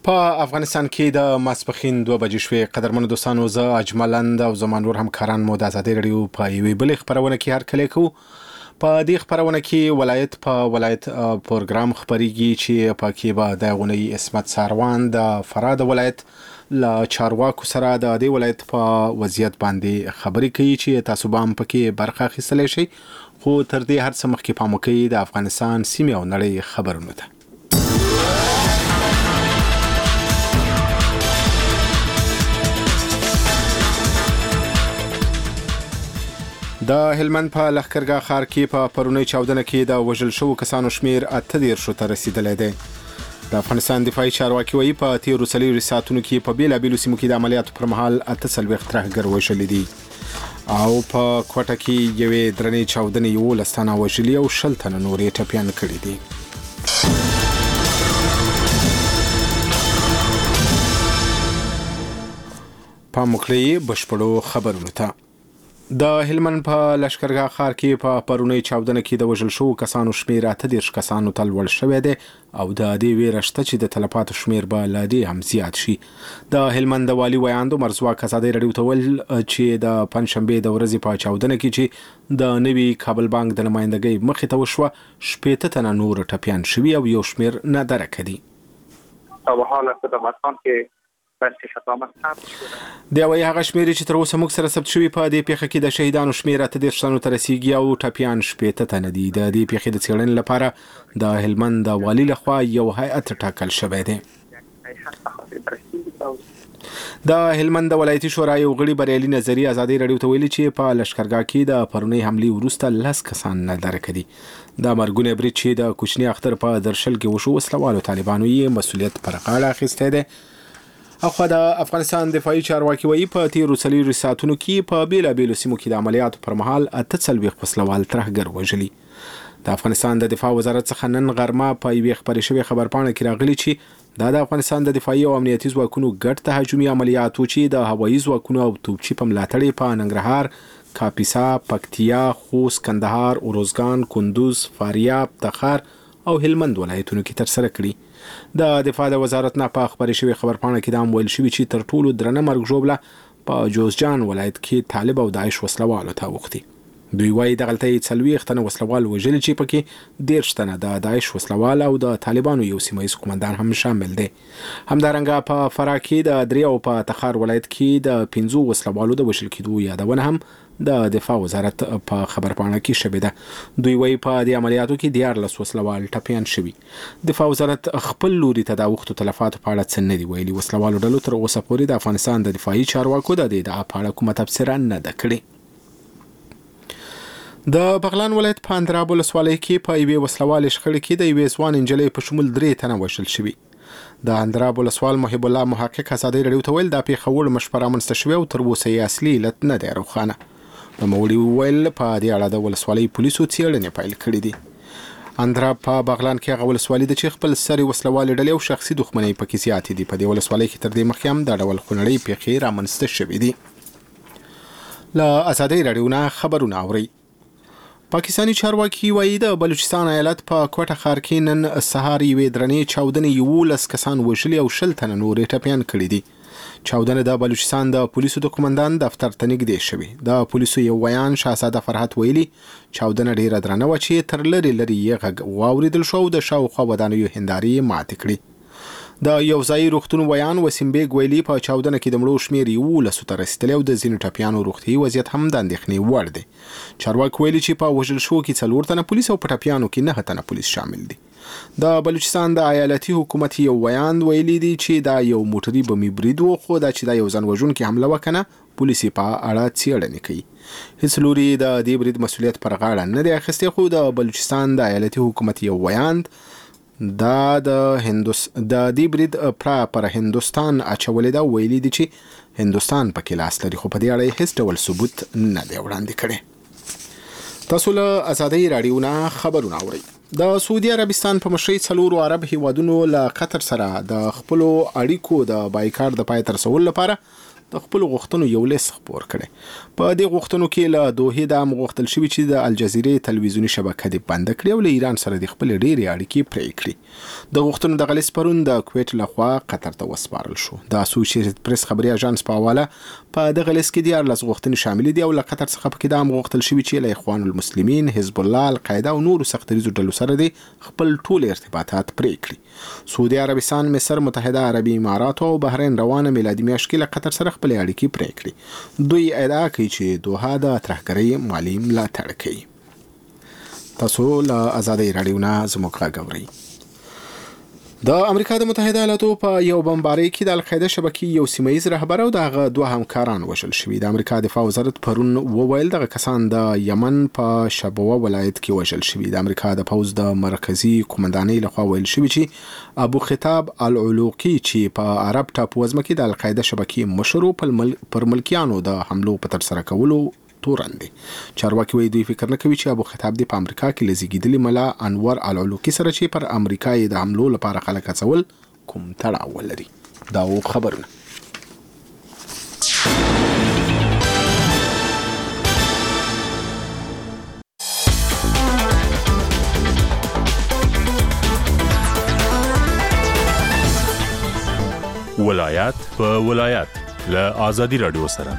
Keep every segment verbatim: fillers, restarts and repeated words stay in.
په افغانستان کې د ماسپښین دوه بجې شوې. قدرمنو دوستانو، زه اجملند او زما نور همکاران مو د ازادۍ راډیو په یوې بلې خپرونه کې هرکلی کوو. په دې خپرونه کې ولایت په ولایت پروګرام خپریږي چې په کې به د غونی اسمت ساروان د فراد ولایت له چارواکو سره د دې ولایت په وضعیت باندې خبرې کوي چې تاسو به هم پکې برخه اخیستلی شئ. خو تر دې هر څه مخکې پام وکړئ د افغانستان سیمې او نړۍ خبرونو ته. د هلمند په لښکرګاه ښار کې په پرونۍ چاودنه کې د وژل شوو کسانو شمیر اته دېرشو ته رسیدلی دی. د افغانستان دفاعي چارواکي وایي په تېرو څلوېښتو ساعتونو کې په بېلابېلو سیمو کې د عملیاتو پر مهال اته څلوېښت ترهګر وژلي دي او په کوټه کې یوې درنې چاودنې یولس تنه وژلي او شل تنه نور یې ټپیان کړي دي. پام وکړئ بشپړو خبرونو ته. د هلمند په لښکرګاه ښار کې په پرونۍ چاودنه کې د وژل شوو کسانو شمیر اته دېرش کسانو ته لوړ شوی دی او د دې ویره شته چې د تلفاتو شمیر به لا دې هم زیات شي. د هلمند د والي ویاند عمر ځواک ازادۍ راډیو ته ویل چې د پنجشنبې د ورځې په چاودنه کې چې د نوي کابل بانک د نمایندګۍ مخې ته وشوه، شپېته تنه نور ټپیان شوي او یو شمیر نادرکه دي. په حال خدمتان کې د وایي هغه شمېرې چې تر اوسه موږ سره ثبت شوي په دې پیښه کې د شهیدانو شمېر اته دېرش تنو ته رسیږي او ټپیان شپېته تنه دي. د دې پیښې د څېړنې لپاره د هلمند د والي لخوا یو هیئت ټاکل شوی دی. د هلمند د ولایتي شورا یو غړي بریالي نظري ازادۍ راډیو ته ویلي چې په لښکرګاه کې د پرونۍ حملې وروسته لس کسان نادرکه دي. د مرګونې برید چې د کوچني اختر په درشل کې وشو، وسلوالو طالبانو یې مسؤلیت پر غاړه اخیستی دی. اخوا د افغانستان دفاعي چارواکي وایي په تېرو څلوېښتو ساعتونو کې په بېلابېلو سیمو کې د عملیاتو پر مهال اته څلوېښت وسلوال ترهګر وژلي. د افغانستان د دفاع وزارت څخه نن غرمه په یوې خپرې شوې خبرپاڼه کې راغلي چې دا د افغانستان د دفاعي او امنیتي ځواکونو ګډ تهاجمي عملیاتو چې د هوایي ځواکونو او توپچي په ملاتړ یې په ننګرهار، کاپیسا، پکتیا، خوست، کندهار، اروزګان، کندوز، فاریاب، تخار او هلمند ولایتونو کې ترسره کړي. د دفاع د وزارت نه په خبرې شوې خبرپاڼه کې دا هم ویل شوي چې تر ټولو درنه مرګ ژوبله په جوزجان ولایت کې طالب او داعش وسلوالو ته اوښتي. دوی وایي دغلته یې څلوېښت تنه وسلوال وژلي چې پکې دېرش تنه د داعش وسلوال او د طالبانو یو سیمه ییز قومندان هم شامل دی. همدارنګه په فراه کې د درې او په تخار ولایت کې د پنځو وسلوالو د وژل کېدو یادونه هم د دفاع وزارت په خبرپاڼه کې شوې ده. دوی وایي په دې عملیاتو کې دیارلس وسلوال ټپیان شوي. دفاع وزارت خپل لوري ته د اوښتو تلفاتو په اړه څه نه دي ویلي. وسلوالو ډلو تر اوسه پورې د افغانستان د دفاعي چارواکو د دې ادعا په اړه کومه تبصره نه ده کړې. د بغلان ولایت په اندراب ولسوالۍ کې په یوې وسلوالې شخړې کې د یوې ځوان نجلۍ په شمول درې تنه وژل شوي. د اندراب ولسوال محب الله محقق ازادۍ راډیو ته ویل دا پیښه وړ مشپه رامنځته شوې او تر اوسه یې اصلي علت نه دی روښانه. نوموړي وویل په دې اړه د ولسوالۍ پولیسو څېړنې پیل کړي دي. اندراب په بغلان کې هغه ولسوالي ده چې خپل سرې وسلوالې ډلې او شخصي دښمنۍ پکې زیاتې دي. په دې ولسوالۍ کې تر دې مخکې هم دا ډول خونړۍ پیښې رامنځته شوې دي. له ازادۍ راډیو نه خبرونه اورئ. پاکستاني چارواکي وایي د بلوچستان ایالت په کوټه ښار کې نن سهار یوې درنې چاودنې یولس کسان وژلي او شل تنه نور یې ټپیان کړي دي. چاودنه د بلوچستان د پولیسو د قومندان دفتر ته نږدې شوې. د پولیسو یو ویان شهزاده فرحت ویلي چاودنه ډیره درنه وه چې تر لرې لرې یې غږ واورېدل شو او د شاوخوا ودانیو هندارې یې ماتې کړې. د یو ځایي روغتون ویان وسیم بیګ ویلي په چاودنه کې د مړو شمیر یولسو ته رسېدلی او د ځینو ټپیانو روغتیایي وضعیت هم د اندېښنې وړ دی. چارواکي ویلي چې په وژل شوو کې څلور تنه پولیس او په ټپیانو کې نهه تنه پولیس شامل دي. د بلوچستان د ایالتي حکومت یو ویاند ویلي دي چې دا یو موټري بمي برید و، خو دا چې دا یو ځان وژونکې حمله وکنه پولیس په اړه څېړنې کوي. هیڅ لوري د دې برید مسؤلیت پر غاړه نه دی اخیستی، خو د بلوچستان د ایالتي حکومت یو ویاند دا د هندوس د دې برید پړه پر هندوستان اچولې ده. ویلي دي چې هندوستان پکې لاس لري، خو په دې اړه هیڅ ډول ثبوت نه دی وړاندې کړی. تاسو له ازادۍ راډیو نه خبرونه اورئ. د سعودي عربستان په مشرۍ څلورو عرب هیوادونو له قطر سره د خپلو اړیکو د بایکاټ د پای ته رسولو لپاره د خپل غوښتنو یو لیست خپور کړي په دې غوښتنو کې له دوه د غوښتل شوی چې د الجزیرې تلویزیونی شبکه د بند کړي او له ایران سره د خپل ډېری اړیکې پرې کړي د غوښتنو د غلیس پرون د کویت لخوا قطر ته وسپارل شو د اسوسییټډ پریس خبري اژانس په حواله په دغه لیست کې د ارلس غوښتنې شامل دي او له قطر څخه پکې د غوښتل شوی چې له اخوان المسلمین حزب الله القاعده او نور سختریزو ډلو سره د خپل ټول ارتباطات پرې کړي سعودي عربستان مصر متحده عربي امارات او بحرین روانه میلادي میاشت کې له قطر سره خپل اړیکې پرې کړي دوی ادعا کوي چې دوحه د ترهګرۍ مالی ملاتړ کوي تاسو له آزادۍ رادیو نه زموږ غږ اورئ د امریکا د متحده ایالاتو په یو بمبارۍ کې د القاعده شبکې یو سیمایي رهبر او دغه دوه همکاران وژل شوي د امریکا دفاع وزارت پرون وویل دغه کسان د یمن په شبوه ولایت کې وژل شوي د امریکا د پوز د مرکزی قومندانۍ لخوا ویل شوی چې ابو خطاب العلوقي چې په عرب ټاپو وزمه کې د القاعده شبکې مشر پر ملکیانو د حملو په تر سره کولو تورندي چارواکي وایي دوی فکر نه کوي چې ابو خطاب دی په امریکا کې لزیګیدلی ملا انور العلوقي سره چې پر امریکا د حملو لپاره خلک هڅول کوم تړاو لري دا و خبرونه ولایت په ولایت له آزادي رادیو سره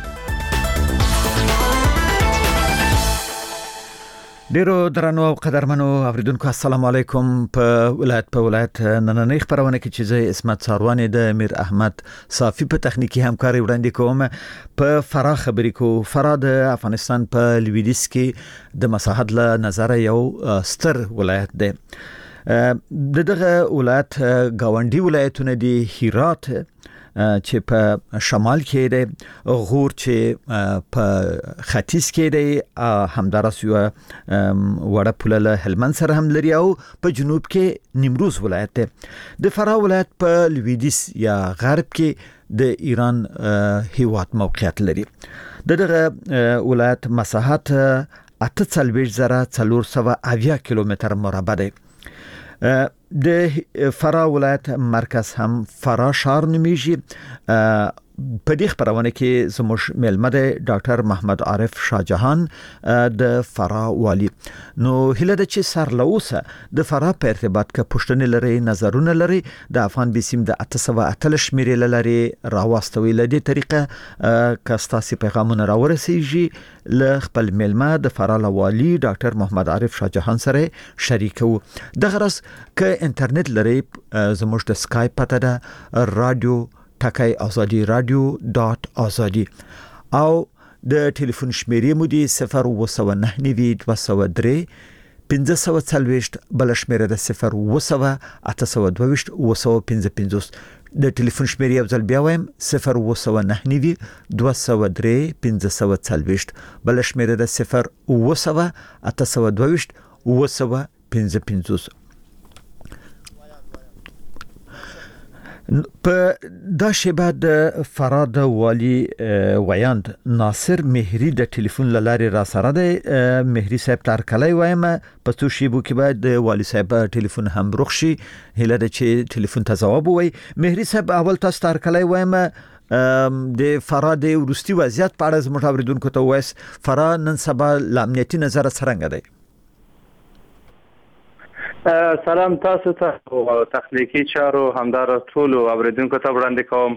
ډیرو درنو او قدرمنو اوریدونکو السلام علیکم په ولایت په ولایت نننۍ خبرونه کې چې زه اسمت ساروانی د میر احمد صافی په تخنیکی همکاري وړاندې کوم په فرا خبرې کو فرا د افغانستان په لویدیځ کې د مساحت له نظر یو ستر ولایت دی د دغه ولایت گاونډي ولایتونه دي هرات چې په شمال کې دی غور چې په ختیځ کې دی همدارس یو وړه پوله له هلمند سره هم لري او په جنوب کې نیمروز ولایت دی د فراه ولایت په لویدیځ یا غرب کې د ایران هیواد موقعیت لري دغه ولایت مساحت اته څلوېښت زره څلور سوه اویا کیلومتر مربع دی د فرا ولایت مرکز هم فرا شهر نومیږي په دې خبرونه کې زموږ ملمه د ډاکټر محمد عارف شاهجهان د فرا والی نو هله د چې سر لوسه د فرا په ارتباط کې پښتنې لري نظرونه لري د افغان بسیم د اته سوه اتل شمیرې لري راوستوي لدی طریقه کاستاسي پیغامونه راورسیږي ل خپل ملمه د فرا والی ډاکټر محمد عارف شاهجهان سره شریکو د غرض ک انټرنیټ لري زموږ د سکایپ پته ده رادیو ټاکای ازادي رادیو ډاټ ازادي او د ټلیفون شمیرې مو دي صفر و سوه نه نوي دوه سوه درې پنځه سوه څلوېښت بل شمیره د صفر و سوه اته سوه دوه ویشت و سوه پنځه پنځوس د ټلیفون شمیرې یو ځل بیا وایم صفر و سوه نه نوي دوه سوه درې پنځه سوه څلوېښت بل شمیره د صفر و سوه اته سوه دوه ویشت و سوه پنځه پنځوس په دا شیبه د فراد والی ویاند ناصر مهری د ټلیفون لاري را سره د مهری صاحب تر کله وایم په تو شیبو کې بعد د والی صاحب ټلیفون هم رخصي هله د چې ټلیفون ته جواب وای مهری صاحب اول تاسو تر کله وایم د فراد ورستي وضعیت په اړه زموږ اوریدونکو ته وایس فرا نن سبا لامنیتی نظر څنګه دی سلام تاسو ته او تخنیکی چارو همدار ټول اوریدونکو ته وړاندې کوم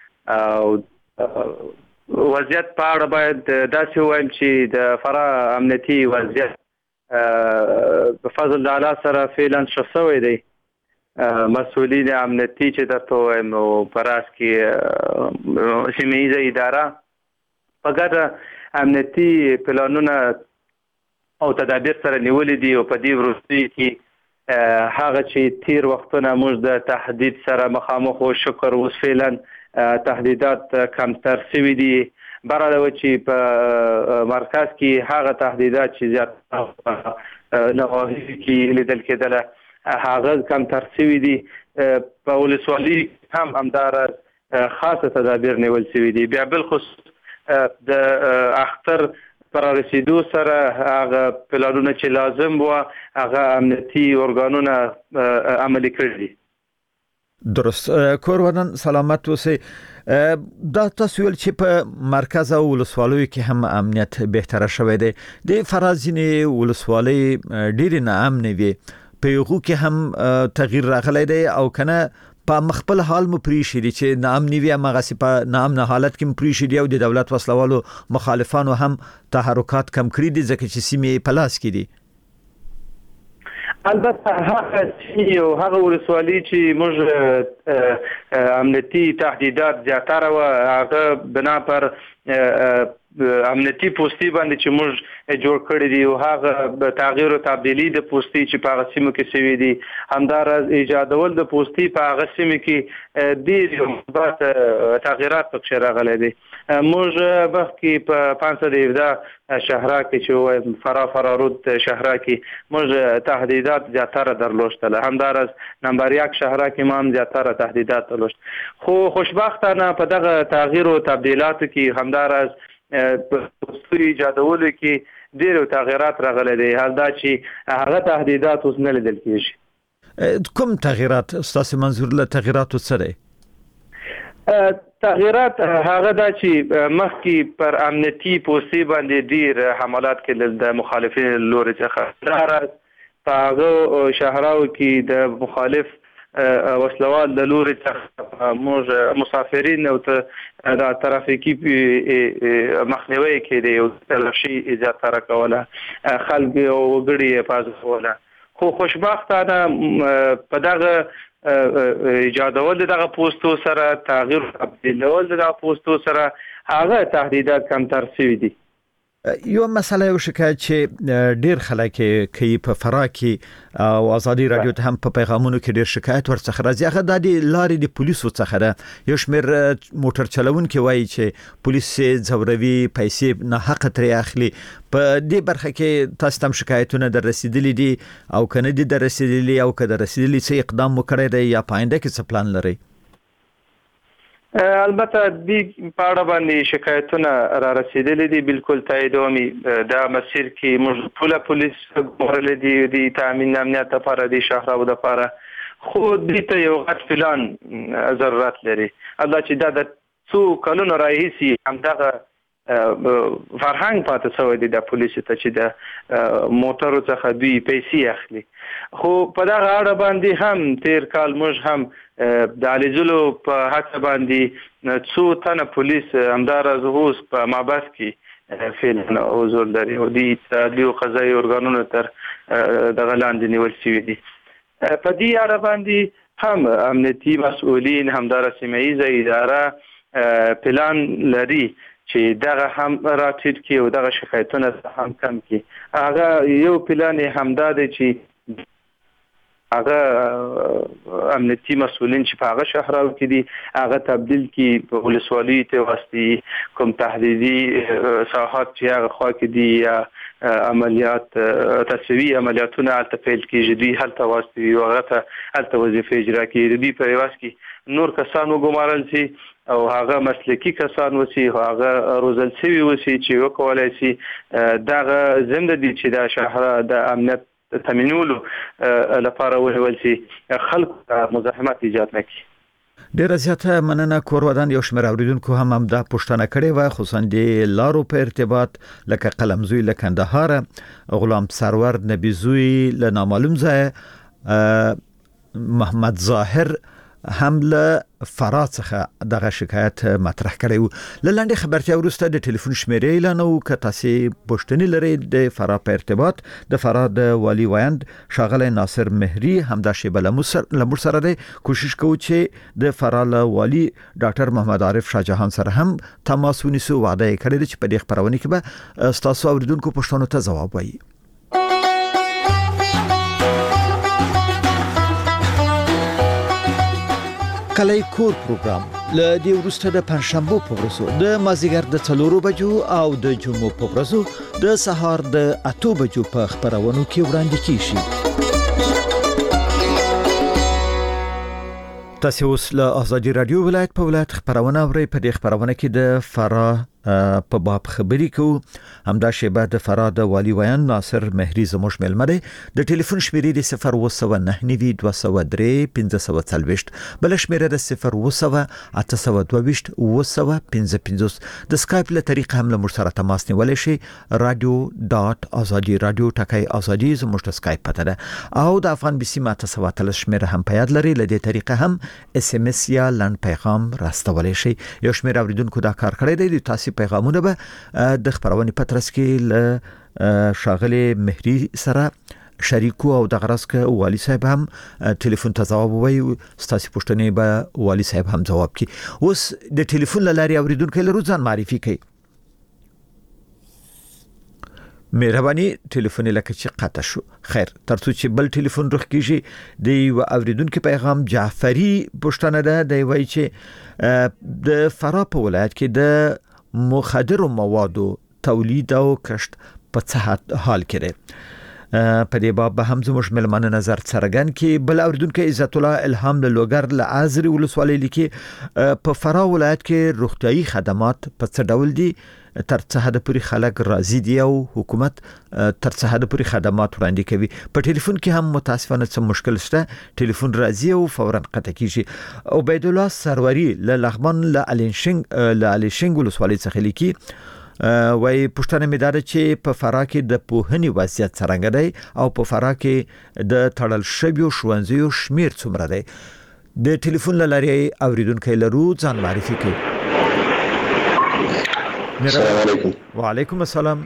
او وضعیت په اړه باید داسې وایم چې د فرا امنیتي وضعیت په فضل د اعلی سره فعلا شوی دی مسؤلین امنیتي چې درته وایم او پراس کې سیمه‌ایزه اداره په ګډه امنیتي پلانونه او تدابیر سره نیولې دي او په دې وروستي کې هغه چې تیر وختونه موږ د تهدید سره مخامخ او شکر اوس فعلا تهدیدات کمتر شوي دي برعلاوه چې په مرکز کې هغه تهدیدات چې زیات نواحي کې لیدل کېدله هغه کمتر شوي دي په ولسوالۍ هم همدار خاصه تدابیر نیول شوي دي بیا بالخصوص د اختر پر رسیدو سره هغه پلانونه چې لازم و هغه امنیتي ارګانونه عملي کړي دي درست. کور ودان سلامت اوسئ. دا تاسو ویل چې په مرکز او ولسوالیو کې هم امنیت بهتره شوی دی. د فرازینې ولسوالۍ ډېر نه امن وي، په یغو کې هم تغییر راغلی دی او کنه په مخبل حال مو پریشي چې نامنی وي هغه سي په نامنه حالت کې پریشي او د دولت وسلوالو مخالفانو هم تحرکات کم کړی دي ځکه چې سیمه پلاس کې دي. البته هغه چې هغه ولسوالۍ چې موږ امنیتي تهدیدات زیاتره و هغه بنا پر امنیتي پوسټي باندې چې موږ جوړ کړی دی او هغه تغییر او تبدیلی د پوسټي چې په هغه سیمو کې شوی دی همدارس ایجادول د پوسټي په هغه سیمو کې ډېر مثبت تغییرات پکې راغلي دي. موږ بخکې په پنځه سوه سپږمه شهرا کې چې فرا فرارود شهرا کې موږ تهدیدات زیاتره درلوشتل، همدارس نمبر یک شهرا کې ما هم زیاتره تهدیدات درلوشت. خو خوشبختانه په دغه تغییر او تبدیلاتو کې همدارس په پوسټي ایجادولو کې ډېر تغییرات راغلي دي. حال دا چې هغه تهدیدات اوس نه لیدل کېږي. کوم تغییرات ستاسو منظور له تغییراتو څه دی؟ تغییرات هغه دا چې مخکې پر امنیتي پوسټي باندې ډېر حملات کېدل د مخالفین لوري څخه، همدارس په هغه شهراو کې د مخالف وسلوال د لوري څخه موږ مسافرین او د ترافیکي مخنیوي کېدی او تلاشي زیاتره کوله، خلک او وګړي پازوله. خو خوشبختانه په دغه ایجادول دغه پوسټو سره تغییر تبدیلول دغه پوسټو سره هغه تهدیدات کمتر شوي دي. یو مسله یو شکایت چې ډیر خلک کوي په فرا کې او ازادي رادیو ته هم په پیغامونو کې ډیر شکایت ورڅخه راځي، هغه د لارې د پولیسو څخه ده. یو شمېر موټر چلوونکي وایي چې پولیس ځوروي، پیسې نه حق ترې اخلي. په دې برخه کې تاسو ته شکایتونه در رسیدلي دي او کنه دي در رسیدلي او که در رسیدلي څه اقدام وکړی دی یا پاینده کې څه پلان لري؟ البته د پاړه باندې شکایتونه را رسیدلي دي، بالکل تاییدومي. دا مسیر کې موږ ټول پولیس ګورل دي د تامین امنیت لپاره د شهر او د لپاره، خو دې ته یو غټ پلان ضرورت لري. الله چې دا د څو کلونو راهیسي همدغه فرهنګ پاتې شوی دی د پولیسو ته چې د موټرو څخه دوی پیسې اخلي. خو په دغه اړه باندې هم تیر کال موږ هم د علیزلو په هڅه باندې څو تنه پولیس همدارس اوس په مابس کې فعلا حضور لري او د عدلي او قضایي ارګانونو تر دغه لاندې نیول شوي دي. په دې اړه باندې هم امنیتي مسؤلین همدارس سیمه ییزه اداره پلان لري چې دغه هم راټیټ کړي او دغه شکایتونه هم کم کړي. هغه یو پلان همدا دی چې هغه امنیتي مسؤلین چې په هغه شهراو کې دي هغه تبدیل کړي په ولسوالۍ ته واستي، کوم تحدیدي ساحات چې هغه خوا کې دي یا عملیات تسویې عملیاتونه هلته پیل کېږي، دوی هلته واستوي او هغه ته هلته وظیفې اجرا کړي. دوی په عوض کې نور کسان وګمارل شي او هغه مسلکي کسان وسی، هغه روزل شوي وسی چې وکولای شي دغه زنده دي چې د شهر د امنیت تامینولو لپاره وهول شي، خلک مزاحمت ایجاد نه کړي. ډیره زیاته مننه. کور ودان یو شمېر اوریدونکو هم همدا پوښتنه کړې وه، خصوصا د لارو په ارتباط، لکه قلمزوی له کندهار، غلام سرور نبیزوی له نامعلوم ځای، محمد ظاهر هم له فرا څخه دغه شکایت مطرح کړی و. له لنډې خبرتیا وروسته د ټلیفون شمیرې اعلانوو. که تاسو پوښتنې لرئ د فرا په ارتباط، د فرا د والی ویاند ښاغلی ناصر مهري همدا شیبه له موږ سره دی. کوشش کوو چې د فرا له والي ډاکټر محمد عارف شاه جهان سره هم تماس ونیسو. وعده یې کړې ده چې په دې خپرونه کې به ستاسو اوریدونکو پوښتنو ته ځواب وایي. کلی کور پروګرام له دې وروسته د پنځشنبه په ورځو د مازیګر د څلورو بجو او د جمعو په ورځو د سهار د اته بجو په خبرونو کې وړاندې کیږي. تاسو اوس له ازادي رادیو ولایت په ولایت خبرونه اورئ. په دې خبرونه کې د فرا په باب خبرې کوو. همدا شیبه د فراه د والي ویان ناصر مهری زموږ ملمه دی. د ټلیفون شمیرې د صفر اوه سوه نهه نوي دوه سوه درې پنځه سوه څلوېښت، بل شمیره د صفر اوه سوه اته سوه دوه ویشت اوه سوه پنځه پنځوس. د سکایپ له طریقه هم له موږ سره تماس نیولی شي. رادیو ډاټ ازادي رادیو ټکی ازادي زموږ د سکایپ پته ده، او د افغان بي سي ماته سوه اتلس شمیره هم په یاد لري. له دې طریقه هم اس ام اس یا لنډ پیغام راستولی شي. یو شمیر اوریدونکو دا کار کړی دی. تاسو پیغامونه به د خبرونې پترس کې له شاغلي مهری سره شریکو او د غرض کې والي صاحب هم ټلیفون ته جواب وایي. ستاسو پوښتنې به والي صاحب هم جواب کړي. اوس د ټلیفون لاري اوریدونکو له روزان معرفي کوي. مهرباني ټلیفون لکه چې قطع شو. خیر ترڅو چې بل ټلیفون رخ کیږي د یو اوریدونکو پیغام جعفری پوښتنه ده. دی وایي چې د فراه په ولایت کې د مخدر موادو تولید او کشت په څه حال کې دی؟ په دې باب به هم زموږ ملمانه نظر څرګند کې. بل اوریدونکو عزت الله الهام له لوګر له ازري ولسوالۍ لیکي په فراه ولایت کې روغتيایي خدمات په څه ډول دي؟ تر څه حد پورې خلک راضي دي او حکومت تر څه حد پورې خدمات وړاندې کوي؟ په ټلیفون کې هم متاسفانه څه مشکل شته. ټلیفون راضي او فورا قطع کیږي. عبید الله سروری له لغمان له الینشنګ له الینشنګ ولسوالۍ څخه لیکي وای پښتنه مې دا چې په فراه کې د پوهنې وضعیت څنګه دی او په فراه کې د تړل شویو ښوونځیو شمیر څومره دی؟ د ټلیفون لاري اوریدونکو لرو ځان معرفي کوي. السلام علیکم. وعلیکم السلام.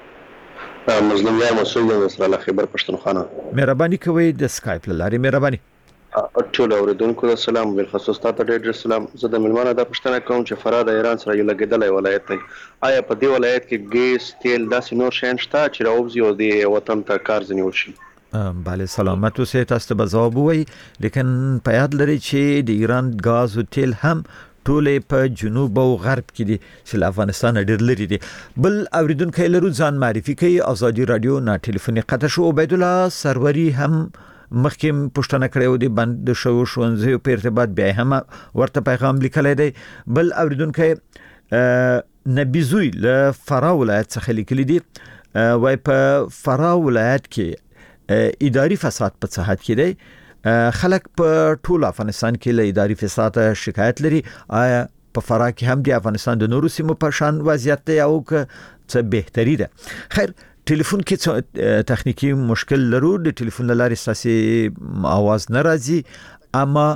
مظلوم یار مسعود نصر الله خیبر پښتونخوا. مهرباني کوئ د سکایپ لاري. مهرباني. ټول اوریدونکو السلام. بل خصوص تاسو ته ډېر سلام. زه د ملمانه د پښتنه کوم چې فراه د ایران سره یو لګیدلې ولایت دی. آیا په دې ولایت کې ګیس تیل داسې نور شین شته چې راوځي او د وطن ته کار ځنیول شي؟ بله سلامت اوسئ. تاسو ته جواب وایي لیکن په یاد لرئ چې د ایران غاز او تیل هم ټولې په جنوب او غرب کې دي چې له افغانستان ډېر لري دي. بل اوریدونکو لرو ځان معرفي کوي. ازادي رادیو نه ټلیفون قطع شو. عبید الله سروری هم مخکې پښتنه کړو دی بند شو شونځي په ارتباط بیا هم ورته پیغام لیکلی دی. بل اوریدونکو نبی زوی له فراه ولایت څخه لیکلی دی. وای په فراه ولایت کې اداري فساد په څه حد کې دی؟ خلک په ټول افغانستان کې له اداري فساد شکایت لري. آیا په فراه کې هم د افغانستان د نورو سیمو په شان وضعیت دی او څه بهتري ده؟ خیر ټلیفون کې تخنیکی مشکل لرو. د ټلیفون لاري ساسي आवाज ناراضي، اما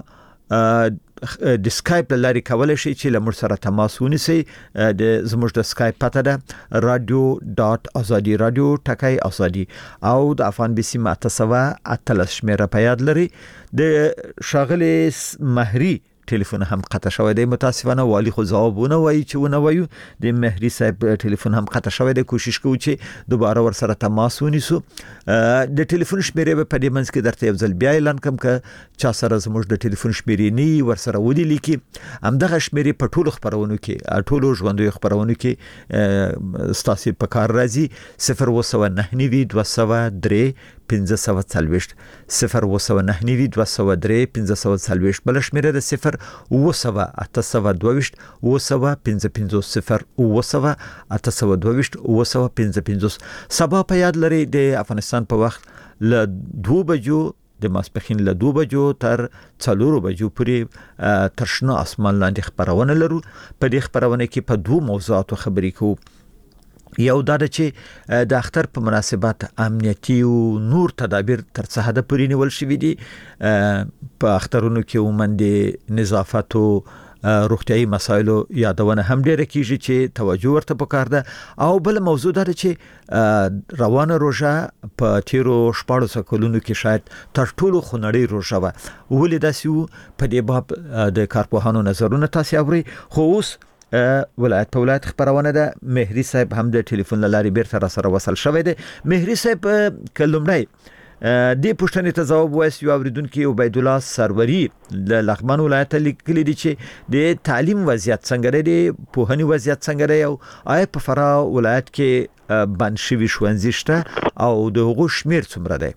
د سکایپ لاري کولای شي چې لمر سره تماس ونیسي. د زموږ د سکایپ پته ده رادیو ډاټ ازادي رادیو ټکی ازادي او د افغان بي سي ماته سوه اتلس شمیره په یاد لري. د شاغلي مهری ټلیفون هم قطع شوی دی. متاسفانه والی خو جوابونه وایي چې ونه وایو. د مهری صاحب ټلیفون هم قطع شوی دی. کوشش کوو چې دوباره ور سره تماس ونیسو. د ټلیفون شمیرې په دې منځ کې درته یو ځل بیا اعلان کوم که چا سره زموږ د ټلیفون شمیرې نه ور سره ودی لیکي. همدغه شمیرې په ټولو خبرونو کې ټولو ژوندوي خبرونو کې ستاسو په کار راځي. صفر اوه سوه نهه نوي دوه سوه درې پنځه سوه څلوېښت صفر اوه سوه نهه نوي دوه سوه درې پنځه سوه څلوېښت. بل شمیره د صفر اوه سوه اته سوه دوه ویشت اوه سوه پنځه پنځوس صفر اوه سوه اته سوه دوه ویشت اوه سوه پنځه پنځوس. سبا په یاد لري د افغانستان په وخت له دوه بجو د ماسپښین له دوه بجو تر څلورو بجو پورې تر شنه اسمان لاندې خبرونه لرو. په دې خبرونه کې په دوه موضوعاتو خبرې کوو. یو دا چې د اختر په مناسبت امنیتي او نور تدابیر تر څه حد پورې نیول شوي دي. په اخترونو کې عموماً د نظافت او روغتيایي مسایلو یادونه هم ډیره کیږي چې توجه ورته پکار ده. او بل موضوع دا چې روانه روزه په تیرو شپاړسو کلونو کې شاید تر ټولو خنړی روزه و. ولې داسې په دې باب د کارپوهانو نظرونه تاسو اوري. خو اوس ولایت په ولایت خبرونه ده. مهری صاحب هم د ټلیفون لاري بیرته را سره وصل شوی دی. مهری صاحب کلمړی د پښتنې ته جواب وایي. یو اوریدونکو عبید الله سروری د لغمان ولایت لیکلی دی چې د تعلیم وضعیت څنګه دی، پوهنې وضعیت څنګه دی او آیا په فراه ولایت کې بند شوي ښوونځي شته او د هغو شمیر څومره دی؟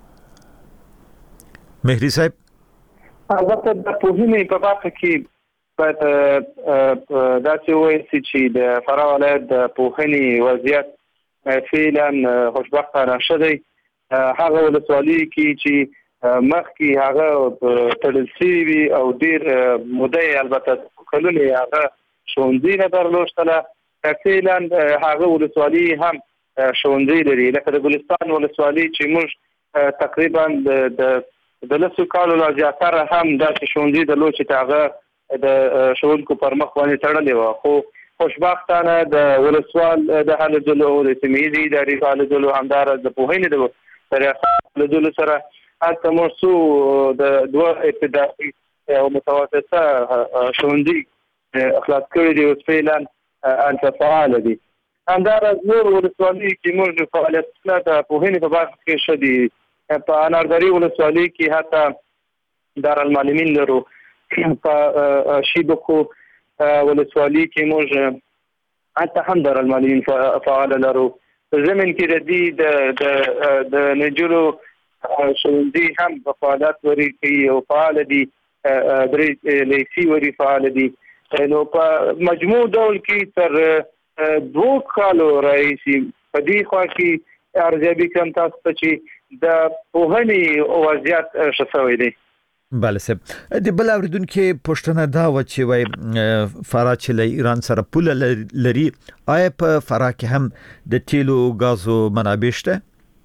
مهری صاحب البته د پوهنې په برخه کې باید داسې وویل شي چې د فراه ولایت د پوهنې وضعیت فعلا خوشبختانه ښه دی. هغه ولسوالي کې چې مخکې هغه تړل شوي وي او ډېر موده یې البته کلونه یې هغه ښوونځي نه درلوشتله، فعلا هغه ولسوالي هم ښوونځي لري. لکه د ګلستان ولسوالي چې موږ تقریبا د لسو کالو لا زیاتره هم داسې ښوونځي درلود چې هغه د ښوونکو پر مخ باندې تړلې وه. خو خوشبختانه د ولسوال د هلو ځلو د سیمه ییزې ادارې په هلو ځلو همداراز د پوهنې د ریاست هلو ځلو سره هلته موږ څو د دوه ابتدایي او متوسطه ښوونځي خلاص کړي دي، اوس فعلا هلته فعاله دي. همداراز نور ولسوالي کې موږ فعالیتونه د پوهنې په برخه کې ښه دي. په انارګري ولسوالي کې حتی دارالمعلمین لرو، په شیبکو ولسوالي کې موږ حتی هم دارالمعلمین فعاله لرو. په ضمن کې د دې د نجونو ښوونځي هم په فعالیت وري کوي او فعاله دي، درې لیسي وري فعاله دي. نو په مجموع ډول کې تر دوه کالو راهیسې په دې خوا کې ارزیابي کوم تاسو ته چې د پوهنې وضعیت ښه شوی دی. بله صاحب، د بل اوریدونکو پوښتنه دا و چې وای فراه چې له ایران سره پوله لري، آیا په فراه کې هم د تیلو غازو منابع شته؟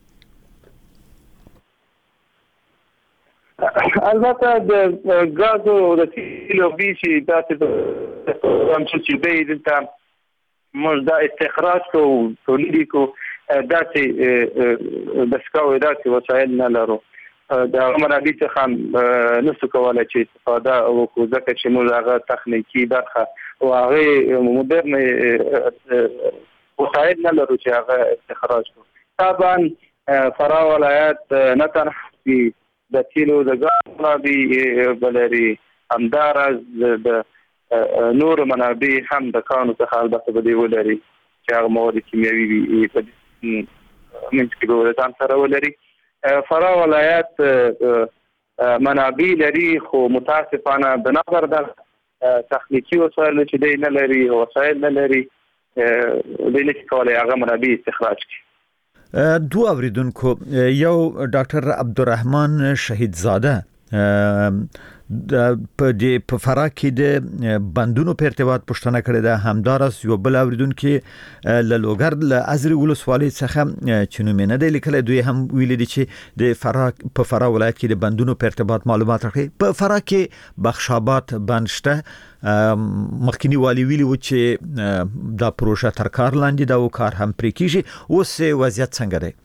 البته د غازو او د تیلو بیشي داسې هم چې به دلته موږ دا استخراج کوو، تولید کوو، داسې دستګاه داسې وسایل نه لرو. د منابع څخه هم نشو کولی چې استفاده وکړو، ځکه چې موږ هغه تخنیکي برخه او هغې مدرن وسایل نه لرو چې هغه استخراج کړو. طبعا فراه ولایت نه تنها د تیلو د ګاز منابع بلري، همداراز د نور منابع هم د کانو څخه البته به دې ولري چې هغه مواد کیمیاوي وي په منځ کې به ځان سره ولري. فراه ولایت منابع لري، خو متاسفانه بنابر د تخنیکي وسایلو چې دی نه لري، وسایل نه لري، دی نشي کولی هغه منابع استخراج کړي. دو اوریدونکو، یو ډاکټر عبدالرحمن شهیدزاده په دې په فراه کې د بندونو په ارتباط پوښتنه کړې ده. همداراز یو بل اوریدونکو له لوګر له ازري ولسوالۍ څخه چې نوم نه دی لیکلی، دوی هم ویلي دي چې د فراه په فراه ولایت کې د بندونو په ارتباط معلومات راکړي. په فراه کې بخشابات بند شته. مخکینی والی ویلي و چې دا پروژه تر کار لاندې دا و کار هم پرې کیږي. اوس وضعیت څنګه دی؟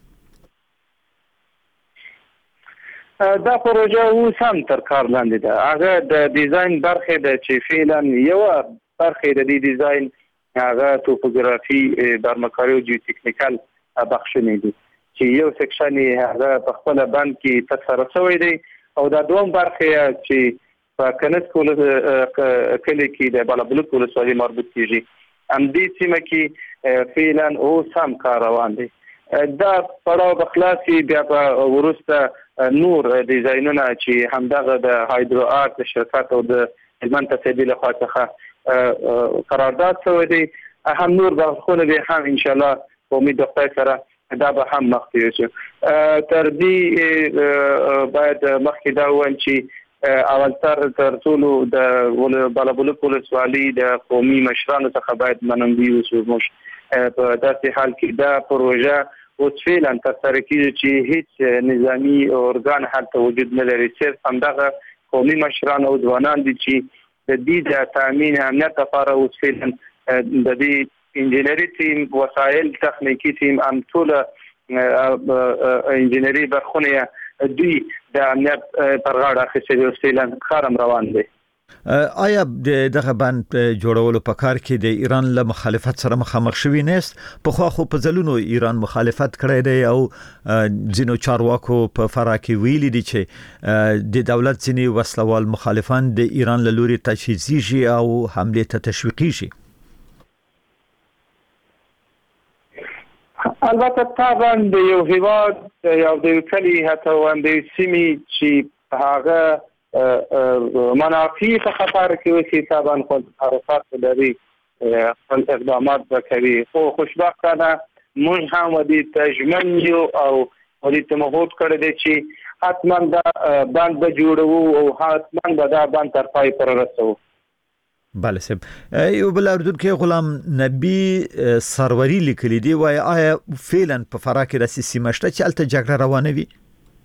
دا پروژه اوس هم تر کار لاندې ده. هغه د ډیزاین برخه ده چې فعلا یو برخه د دې ډیزاین هغه توپوګرافي، برمکاري او جیوتکنیکل بخښنې دي چې یو سیکشن یې هغه په خپل بند کې ترسره شوی دی، او دا دوم برخه چې په کنس کول کلی کې د بالابلوک ولسوالۍ مربوط کیږي، هم دې سیمه کې فعلا اوس هم کار روان دی. دا پړاو به خلاصي، بیا په وروسته نور ډیزاینونه چې همدغه د هایدرو آرت شرکت او د هلمند تصدي له خوا څخه قرارداد شوی دی، هم نور برخونه به هم انشاءالله په امید د خدای سره دا به هم مخکې یوسو. تر دې باید مخکې دا ووایم چې اولتر تر ټولو د بالابلوک ولسوالۍ د قومي مشرانو څخه باید منندوی اوسو. موږ په داسې حال کې دا پروژه اوس فعلا ترسره کیږي چې هیڅ نظامي ارګان هلته وجود نه لري، صرف همدغه قومي مشران او ځوانان دي چې د دې د تامین امنیت لپاره اوس فعلا د دې انجینري ټیم، وسایل، تخنیکي ټیم، هم ټوله انجینري برخونه دوی د امنیت پر غاړه اخیستي دي، فعلا کار هم روان دی. آیا دغه بند جوړولو په کار کې د ایران له مخالفت سره مخامخ شوی نیست؟ په خو خو په ځلونو ایران مخالفت کړی دی او ځینو چارواکو په فراه کې ویلي دي چې د دولت ځینې وسلوال مخالفان د ایران له لوري تجهیزیږي او حمله ته تشویقیږي. البته طبعا د یو هیواد یا د یو کلی حتی هم د سیمې چې هغه منافع په خطر کې وي طبعا خپل حرکت لري خپل اقدامات وکوي خو خوشبختانه موږ هم ودې تجمن یو او ودې ته مهود کړی دی چې حتما دا باند به جوړو او حتما به دا باند تر پای پر رسو. بله صاحب یو بل اردن کې غلام نبی سروری لیکلی دی وای آیا فعلا په فراه کې د سیمه شته چې الته جګړه روانه وي؟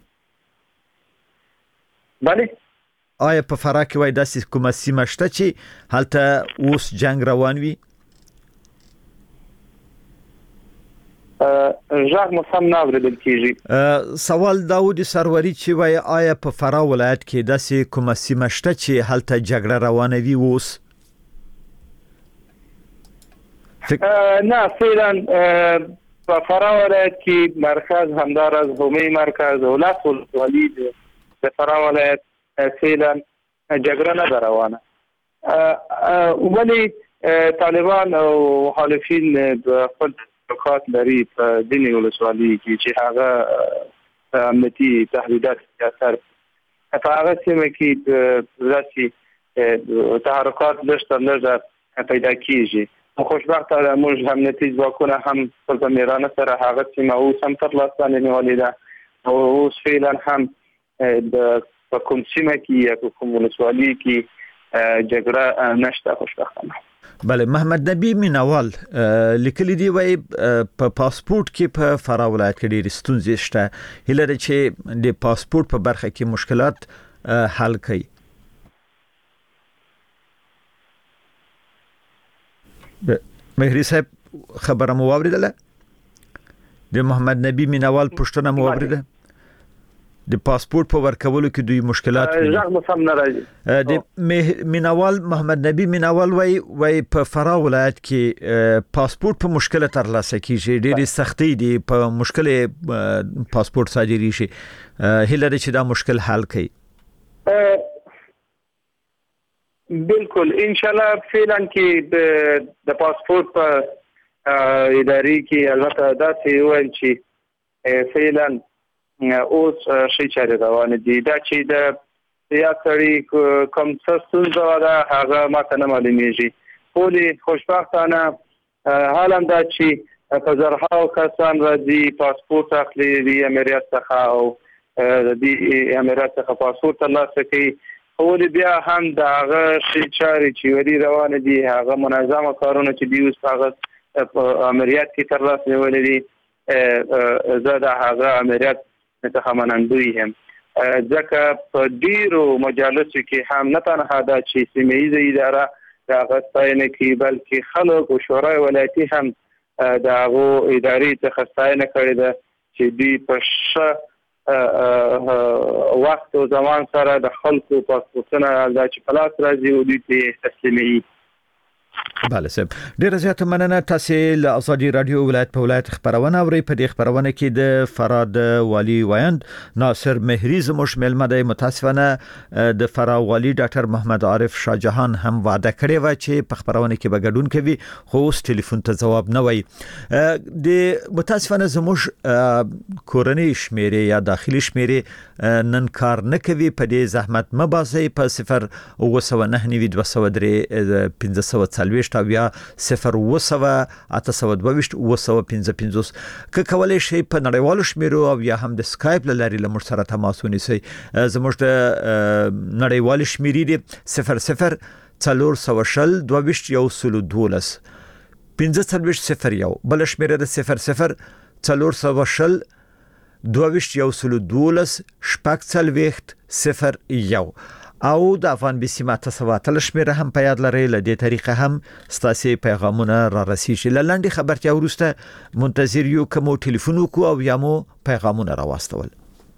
بله آیا په فراه کې وای داسې کومه سیمه شته چې هلته اوس جنگ روان وي؟ ژغ مو سم نه اورېدل کېږي. سوال داود سروری چې وای آیا په فراه ولایت کې داسې کومه سیمه شته چې هلته جګړه روانه وي اوس؟ نه فعلا په فراه ولایت کې مرکز همداراز هومي مرکز او لاس ولسوالي د فراه ولایت فعلا جګړه نه روانه ولی طالبان او مخالفین د خپل حرکات لري په دیني ولسوالي کې چې هغه امنیتي تهدیدات اثر په هغه سیمه کې داسې تحرکات لږ لږ پیدا کیږي خوشبختانه موږ امنیتي ځواکونه هم په میرانه سره هغه سیمه اوس هم تر لاس باندې نیولې ده او اوس فعلا هم د په کوم سیمه کې یا کوم ولسوالي کې جګړه نشته خوشبختانه. بله محمد نبی مینوال لیکلی دی وای په پاسپورت کې په فراه ولایت کې ډېر ستونزې شته هیله ده چې د پاسپورت په برخه کې مشکلات حل کړي. مهری صاحب خبره مو واوریدله؟ د محمد نبی مینوال پوښتنه مو واوریده؟ د پاسپورت په ورکولو کې دوی مشکلات وي. ژغ مو سم نه راځي. د مینوال محمد نبی مینوال وای وای په فراه ولایت کې پاسپورت په مشکل ترلاسه کیږي ډېری سختي دي په مشکل پاسپورت صادري شي هیله ده چې دا مشکل حل کړي. بالکل ان شاء الله فعلا کې د پاسپورت په ادارې کې البته دا څه وایي چې فعلا اوس شي چاره روان دي دا چې د یا سړي کوم څه ستونزه ده هغه ماته نه معلومیږي خو خوشبختانه حال هم دا چې په زرهاو کسان راځي پاسپورت اخلي د امریت څخه او د امریت څخه پاسپورت ترلاسه کوي خو بیا هم د هغه شي چارې چې وري روان دي هغه منظمه کارونه چې دی اوس هغه په امریت کې ترلاسه نیولې دي زه د هغه امریت څخه منندوی هم ځکه په ډیرو مجالسو کې هم نه تنها دا چې سیمه ییزه اداره د هغه ستاینه کوي بلکې خلک او شورای ولایتي هم د هغو ادارې څخه ستاینه کړې ده چې دوی په ښه وخت او زمان سره د خلکو پاسپورتونه دا چې په لاس راځي او دوی ته تسلیموي. بله صاحب ډیره زیاته مننه تاسو له ازادي رادیو ولایت په ولایت خبرونه اوري په دې خبرونه کې د فراه د والي وایند ناصر مهری زموږ ملمه د متاسفانه د فراه والي ډاکټر محمد عارف شاه جهان هم وعده کړې و چې په خبرونه کې به ګډون کوي خو اوس ټلیفون ته جواب نه وایي. د متاسفانه زموږ کورنۍ شمیرې یا داخلي شمیرې نن کار نه کوي په دې زحمت مبازي په صفر او سو نه نیوي دوه سو درې پنځه سو څلويشت او یا صفر وسوه اته سو دوه وسوه پنځه پنځوس که کولای شي په نړیوالو شمیرو او یا هم د سکایپ لاري لمر سره تماس ونیسي زموږ د نړیوال شمیرې دي صفر صفر څلور سو شل دوه یو سلو دولس پنځه څلويشت صفر یو بل شمیره د صفر صفر څلور سو شل دوه یو سلو دولس شپږ څلويشت صفر یو او د افغان بيسي ماته سواتل شمیره هم په یاد لري ل دې طریقه هم ستاسو پیغامونه را رسیږي لاندې خبرتیا ورسته منتظر یو کوم ټلیفون کو او یا مو پیغامونه را واستول.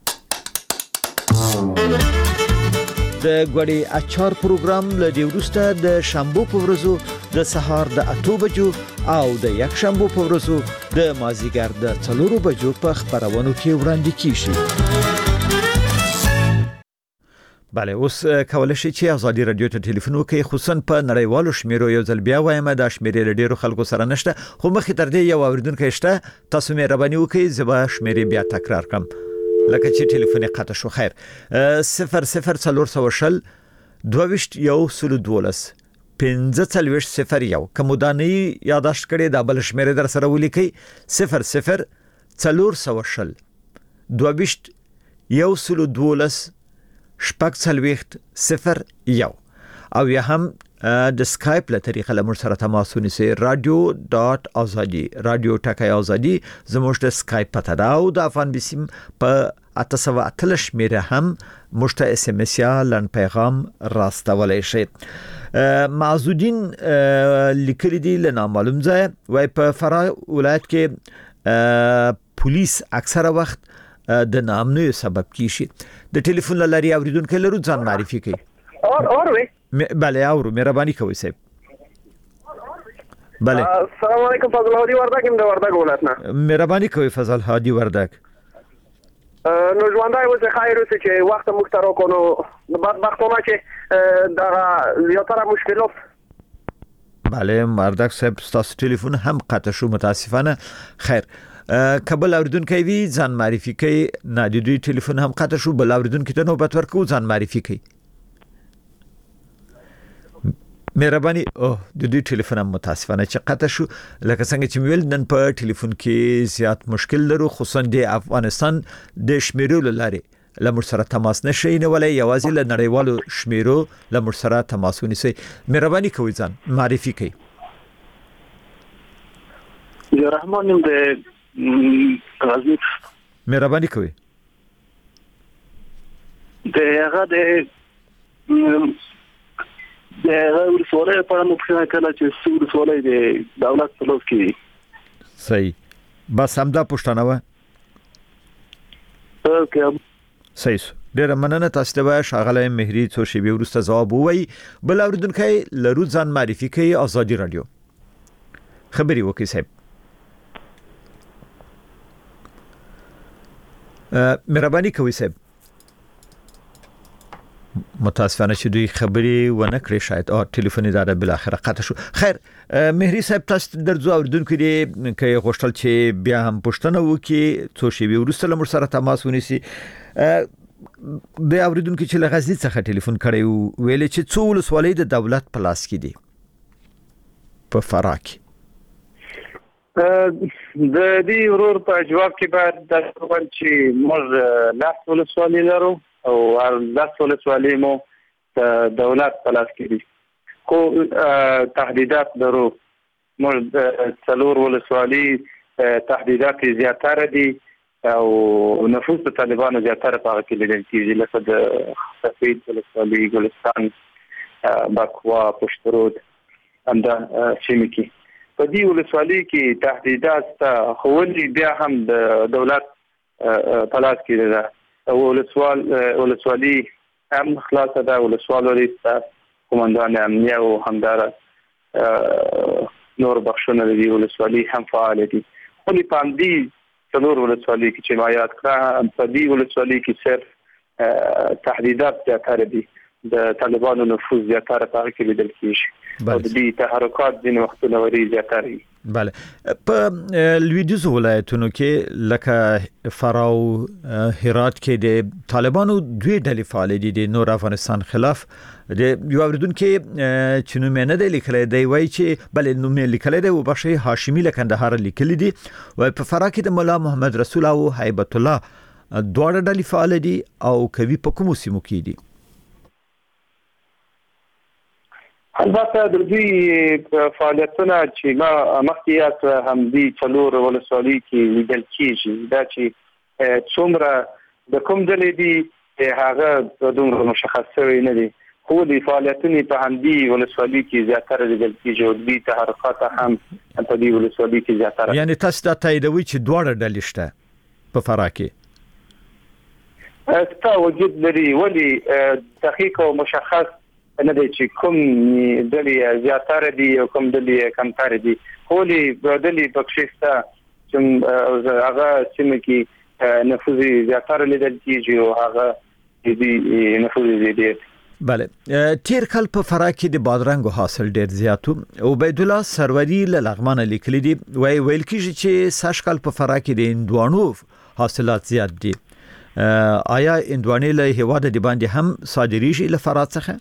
د غړي اچار پروګرام ل دې ورسته د شنبه په ورځو د سهار د اته بجو او د یک شنبه په ورځو د مازیګر د څلورو بجو په خبرونو کې وړاندې کیږي. بله اوس کولای شي چې ازادي رادیو ته ټلیفون وکړي خصوصا په نړیوالو شمیرو یو ځل بیا وایم دا شمیرې ډیرو خلکو سره نشته خو مخې تر دې یو اوریدونکو شته تاسو مهرباني وکړئ زما شمیرې بیا تکرار کړم لکه چې ټلیفون قطع شو. خیر صفر صفر څلور سوه شل دوه یو سل دولس پنځه څلوېښت صفر یو کوم دانی یاداشت کړئ دا بل شمیره در سره ولیکئ صفر صفر څلور سوه شل دوه یو سل دولس شپږ څلوېښت صفر یو او یا هم د سکایپ له طریقه له موږ سره تماس ونیسئ رادیو ډاټ ازادي رادیو ټکی ازادي زموږ د سکایپ پته ده او د افغان بسیم په اته سوه اتلس شمیره هم موږ ته اس ام اس یا لن پیغام راستولی شئ. معزودین لیکلي دي له نامعلوم ځای وای په فراه ولایت کې پولیس اکثره وخت د نامنوي سبب کیږي. د ټلیفون له لارې اوریدونکو لرو ځان معرفي کوي. اور اور وي بله اورو مهرباني کوئ صاحب. بله السلام علیکم فضل هادي وردک ام د وردک ولایت نه. مهرباني کوئ فضل هادي وردک. نو ژوندای اوس خیر اوسه چې وخت مختار وکړو بدبختانه چې دا زیاتره مشکلات. بله وردک صاحب تاسو ټلیفون هم قطع شو متاسفانه. خیر کابل اوریدونکو وی ځان معرفي کوي. نه د دوی ټلیفون هم قطع شو بل اوریدونکو ته نوبت ورکو ځان معرفي کوي. مهرباني او د دوی ټلیفون هم متاسفانه چې قطع شو. لکه څنګه چې ویل نن په ټلیفون کې زیات مشکل لرو خصوصا د افغانستان د شمیرو لاره لمر سره تماس نشي نه ولې یوازې له نړیوالو شمیرو لمر سره تماس ونیسي. مهرباني کوئ ځان معرفي کوئ. یا رحمان د غزنی. مهرباني کوئ. د هغه د د ورسوله په اړه مخکې کله چې ورسوله د دولت په لور کې. صحیح بس همدا پښتنه و. اوکې صحیح ډیر مننه تاسو ته شاغله مهری څو شی به ورسته جواب وای بل اوریدونکو لرو ځان معرفي کوي ازادي رادیو خبري وکي صاحب. مهرباني کوي صاحب. متاسفانه چې دوی خبري ونه کړې شاید او ټلیفون اداره بل اخر قطع شو. خیر مهری صاحب تاسو درځو اوریدونکو دي کې غوښتل چې بیا هم پښتنه وکي څو شی به ورسته لمر سره تماس ونیسي. د اوریدونکو چې لغزنی څخه ټلیفون کړی ویل چې څو ولسوالۍ د دولت په لاس کې دي په فراه کې. د دې ورور په جواب کې باید د خبر چې موږ لاس ولسوالۍ لرو او هر لاس ولسوالۍ مو د دولت په لاس کې دي خو تهدیدات لرو. موږ څلور ولسوالۍ تهدیدات زیاتره دي او نفوذ په طالبانو زیاتره په هغه کې لیدل کېږي لکه د سفید ولسوالۍ ګلستان بکوا پشترود همدا سیمې کې. په دې ولسوالۍ کې تهدیدات ته خو بیا هم د دولت په لاس کې ده. ولسوال ولسوالۍ هم خلاصه ده ولسوال ولسته قومندان امنیه او همداره نور بخښونه دي ولسوالۍ هم فعال دي. خو په دې څلور ولسوالۍ کې چې ما یاد کړه په دې ولسوالۍ کې صرف تهدیدات زیاتره دي د طالبانو نفوذ زیاتره په کې لیدل کېږي او د دې تحرکات د وختونو وری زیاتره. بله په لویدیځ ولایتونو کې لکه فراه او هرات کې د طالبانو دوی ډلې فعال دي د نور افغانستان خلاف. د یو اوریدونکو چې نوم نه دی لیکلی دی وایي چې بل نوم لیکلی دی او بخشي هاشمي له کندهار لیکلی دي وایي په فراه کې د مولا محمد رسول او هیبت الله دواړه ډلې فعال دي او کوي په کومو سیمو کې دي. البته د دې فعالیتونه چې ما مخکې یاد هم دي څلور ولسوالۍ کې لیدل کېږي دا چې څومره د کوم ډلې دي هغه دومره مشخص شوی نه دي خو د فعالیتونو په همدې ولسوالۍ کې زیاتره لیدل کېږي او د تحرکات هم په دې ولسوالۍ کې زیاتره. یعنی تاسو دا تاییدوي چې دواړه ډلې شته په فراه کې؟ ستا وجود لري ولی دقیق او مشخص نه دی چې کوم ډلې زیاتره دي او کوم ډلې کمتر دي خو له ډلې بخښسته چې هغه سیمه کې نفوذ زیاتره لیدل کېږي او هغه دې نفوذ زیات. بله تیر کال په فراه کې د بادرنګو حاصل ډیر زیاتو او عبید الله سروری له لغمان لیکلي دي وای ویل کېږي چې سږ کال په فراه کې د هندوانو حاصلات زیات دي. آیا اندوانه له هیواد د باندې هم صادریږي له فرات څخه؟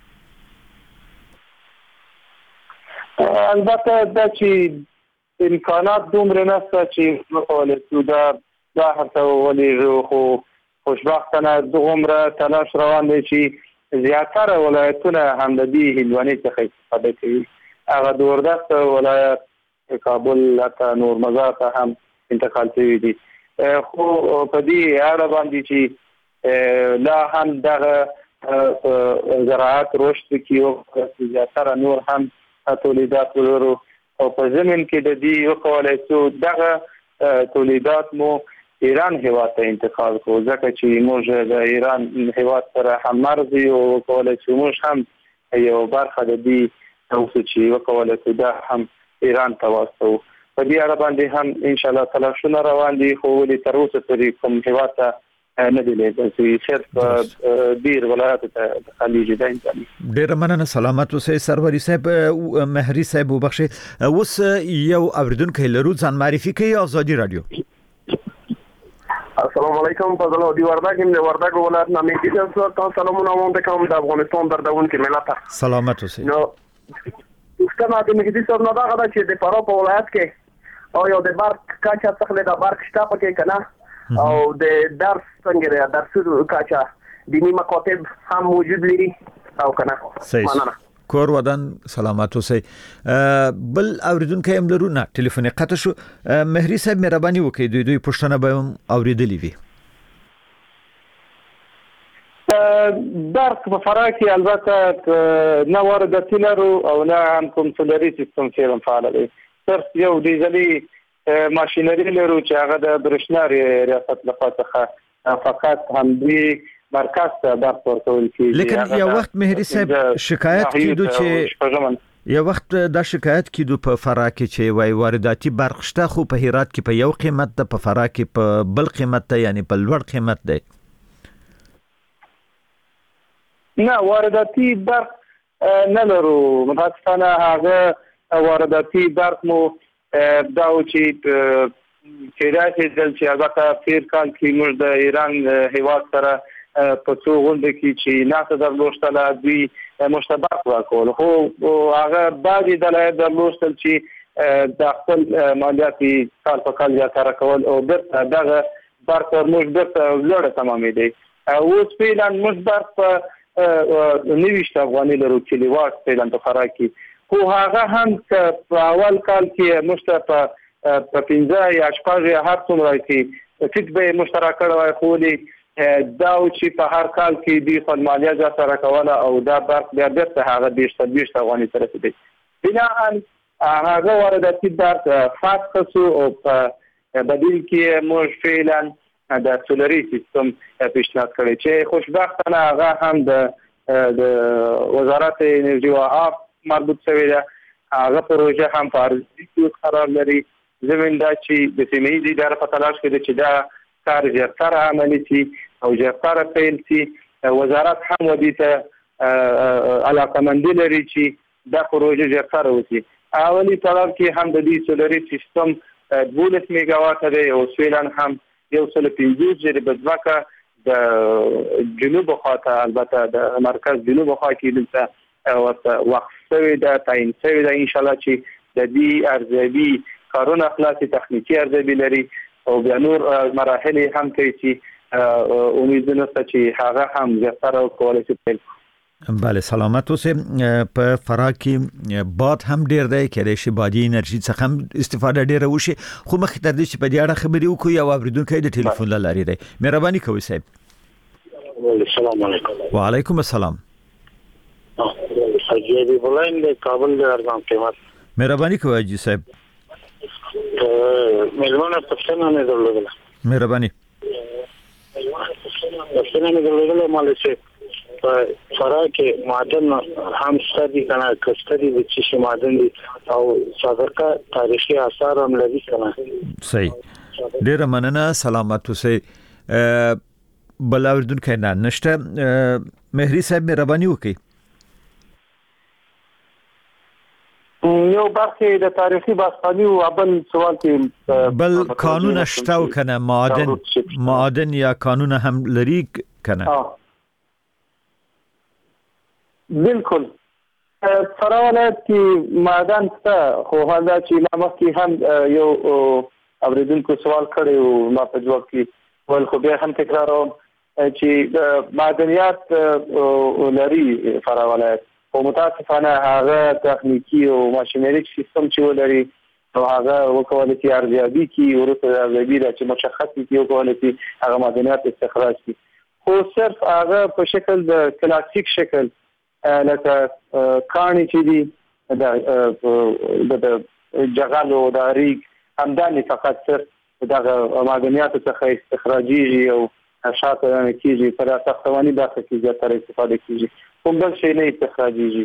البته دا چې امکانات دومره نشته چې وکولای شو دا دا هرته ولې خو خوشبختانه دومره تلاش روان دی چې زیاتره ولایتونه هم د دې هندوانې څخه استفاده کوي. هغه د وردګ ولایت، کابل، حتی نور مزار ته هم انتقال شوي دي. خو په دې اړه باندې چې لا هم دغه زراعت رشد کوي او زیاتره نور هم تولیدات ولرو او په زمين کې د دې وکولای شو دغه تولیدات مو ایران هیواد ته انتقال کو، ځکه چې موږ د ایران هیواد سره هم مرز یو وکولای شو موږ هم یو برخه د دې اوسو چې وکولای شو دا هم ایران ته واسطو. په دې اړه باندې هم ان شاء الله تلاشونه روان دي، خو ولې تر اوسه پورې کوم هیواد ته نه دی لیدل چې صرف ډیر ولایت ته خلیج ده. ډیر مننه، سلامت اوسئ سروري صاحب. مهري صاحب وبخښئ، اوس یو اوریدونکو لرو، ځان معرفي کوي. آزادي رادیو. السلام علیکم. فضل او دی وردګ هم د وردګ ولایت نامې کې تاسو سلامونه ومنځ کوم د افغانستان دردون کې ملت. سلامت اوسئ. نو څنګه د مګدي سره نو دا غدا چې د فراه په ولایت کې او یو د برق کاچا څخه د برق شته پکې کنه او د درس څنګه د درسو کاچا دینی مکاتب هم موجود لري او کنه. مننه. کور ودان سلامت اوسئ. بل اوریدونکو هم لرو، نه ټلیفون قطع شو. مهري صاحب مهرباني وکړئ، دوی دوی پښتنه به اوریدلې وي. برق په فراه کې البته نه وارداتي لرو او نه هم کوم سولري سیستم چې فعال دی. صرف یو ډیزلي ماشینري لرو چې هغه د برېښنا ریاست لخوا څخه فقط همدې مرکز ته برق ورکول کیږي. لیکن یو وخت مهري صاحب شکایت کیدو چې یو وخت دا شکایت کیدو په فراه کې چې وای وارداتي برق شته، خو په هرات کې په یو قیمت ده، په فراه کې په بل قیمت ده، یعنی په لوړ قیمت ده. نه وارداتي برق نه لرو متاسفانه. هغه وارداتي برق مو دا و چې کېدای شي چې البته تیر کال کې موږ د ایران هیواد سره په څو غونډه کې چې ناسه درلوشتله دوی مشتبک ورکول، خو هغه بعضې دلایل درلوشتل چې د خپل مالیاتي کال په کال زیاتره کول او بیرته دغه برق موږ بیرته لوړه تمامېدی. اوس فعلا موږ برق په نویشت افغاني لرو کیلووات فعلا په فراه کې، خو هغه هم په اول کال کې موږ ته په پنځه یا شپږ یا هر څومره کې ټیټ به مشترک کړی، خو دا چې په هر کال کې دوی خپل مالیه زیاتره کوله او دا برق بیا بیرته هغه دېرش څلوېښت افغاني ته رسېدی. بناءً هغه وارداتي برق فسخ شو او په بدیل کې موږ فعلا د سولري سیستم پیشنهاد کړی چې خوشبختانه هغه هم د وزارت انرژي او آب مربوط شوی ده. هغه پروژه هم په ارزي کې قرار لري. زمين دا چې د سیمې دي د په تلاش کې چې دا کار زیاتره عملي شي او زیاتره پیل شي. وزارت هم ودی ته علاقمندي لري چې دا پروژه زیاتره وشي. اولی طلب کې هم د دې سولري سیستم دولس میگاوات دی او سویلان هم یو سل پنځوس جری بدمکه د جنوب خواته، البته د مرکز جنوب خوا کې دلته وقف شوی ده، تعیین شوی ده. ان شاء الله چې د دې ارزیابي کارونه خلاصي تخنیکی ارزیابي لري او بیا نور مراحل هم کوي چې امیدونه چې هغه هم زیاتره کولای شي. بله سلامت اوسئ. په فراه کې باد هم ډیر دی، کېدای شي بادي انرژي څخه هم استفاده ډیره وشي، خو مخکې تر دې چې په دې اړه خبرې وکړو یو اوریدونکی د ټلیفون له لارې دی. مهرباني کوئ صاحب. السلام علیکم. وعلیکم السلام. حاجی ابي بولم د کابل د ارزان قیمت. مهرباني کوئ حاجی صاحب. ملمنه پښتنه نه درلودله. مهرباني. پښتنه نه درلودله مال شي په فراه کې معدن هم ستدي کنه کستدي د چې معدن دي او سابقه تاریخي آثار هم لري کنه. صحیح. ډیر مننه، سلامت اوسئ. بل اوریدونکو نه نشته. مهري صاحب مهرباني وکړئ. یو برخه د تاریخي باستاني او بل سوال کې بل قانون شته او کنه معادن معادن یا قانون هم لري کنه بالکل فراه ولایت کې معدن شته خو حالا چې لامه کې هم یو اوریدونکو سوال کړی او ما په جواب کې ول خو بیا هم تکراروم چې معدنیات لري فراه ولایت او متاسفانه هغه تخنیکی او ماشینریک سیستم چې ولري او هغه وکولای شي ارزیابي کی ورته ارزیابي چې مشخص کی وکولای شي هغه معدنیات استخراج کی خو صرف هغه په شکل د کلاسیک شکل لکه کانی چې دي د د جغل او د ریګ همداني فقط صرف دغه معدنیات څخه استخراجي او شاته کیږي پر ساختماني برخه کې زیاتره استفاده کیږي کوم بل شي نه استخراجيږي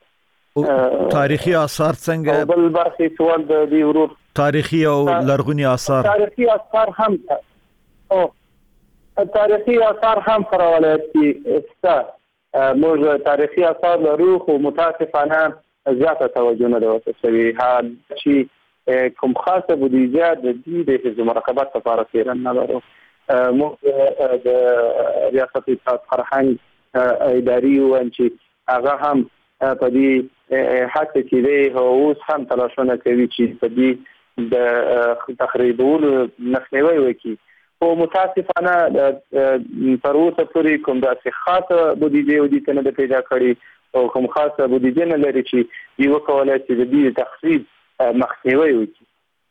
تاریخي آثار څنګه بل برخه سوال د دی ورور تاریخي او لرغونی آثار تاریخي آثار هم او تاریخي آثار هم پر ولایت کې استا موږ تاریخي آثار لرو خو متاسفانه زیاته توجه نه ده شوی حال چې کوم خاصه بودیجه د دې د حفظ مراقبت لپاره پیرن نه لرو موږ د ریاست فرهنګ اداري او چې هغه هم په دې حتی کې دی او اوس هم تلاشونه کوي چې په دې د تخریبولو مخنیوي وکړي او متاسفانه تر اوسه پورې کوم داسې خاصه بودیجه ودی کنه د پیدا کړي او کوم خاصه بودیجه نه لري چې یو کولای چې د دې تخریب مخنیوي وکړي.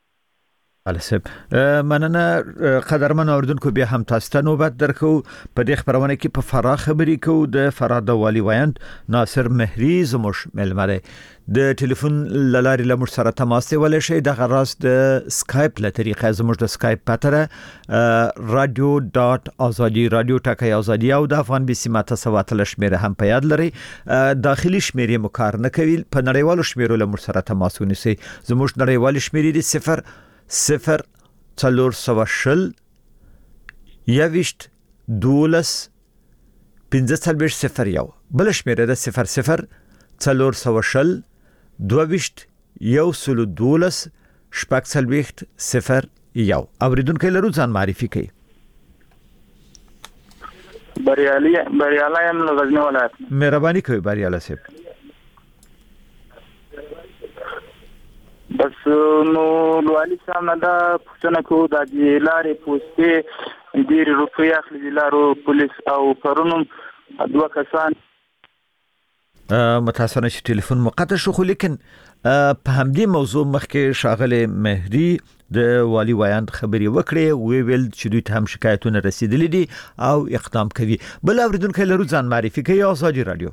السب مننه قدرمن اوردونکو بیا هم تاسو ته نوبت درکو په دې خبرونه کې په فراه خبرې کو د فراه د والی وایند ناصر مهری زموش ملمره د ټلیفون لاري لمر سره تماس ولې شي د غراس د سکایپ له طریقې زموږ د سکایپ پاتره رادیو ډاټ ازادي رادیو ټاکي ازادي او د افغان بي سي ماته سواتل شمیره هم په یاد لري داخلي شمیره مکار نه کوي په نړیوالو شمیرو لمر سره تماس ونیسي زموږ نړیوال شمیره دي صفر صفر څلور سوه شل یویشت دولس پنځه څلوېښت صفر یو بل شمیره ده صفر صفر څلور سوه شل دوهویشت یو سل دولس شپږ څلوېښت صفر یو اوریدونکو لرو ځان معرفي کوي. بریالي بریالي هم غزنی ولایت مهرباني کوي بریالي صاحب. بس نو والي صاحب نه دا پښتنه کو د لارې پوسټې ډېر روپیا اخلي د لارو پولیس او پرونم دوه کسان متاسفانه چې ټلیفون مقطع شو خو لیکن په همدې موضوع مخکې شاغله مهدی د والی وایند خبري وکړي وی ویل چې دوی ته هم شکایتونه رسیدلې دي او اقدام کوي. بل اوریدونکو لرو ځان معرفي کوي ازادي رادیو.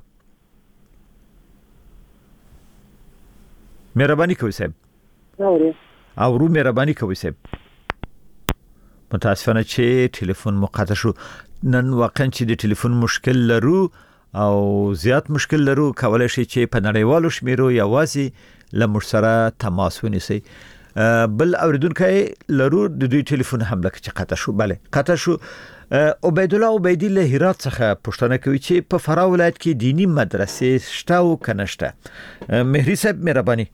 مهرباني کوي صاحب. او رو مهرباني کوي صاحب. متاسفانه چې ټلیفون مقطع شو نن واقعا چې د ټلیفون مشکل لرو او زیات مشکل لرو کولای شي چې په نړیوالو شمیرو یا واسي لمر سره تماس ونیسي. بل اوریدونکو لرو د دوی ټلیفون هم لکه چې قطع شو. bale قطع شو. عبید الله عبیدی له هرات څخه پوښتنه کوي چې په فراه ولایت کې دینی مدرسې شته او کنه شته. مهری صاحب مهرباني.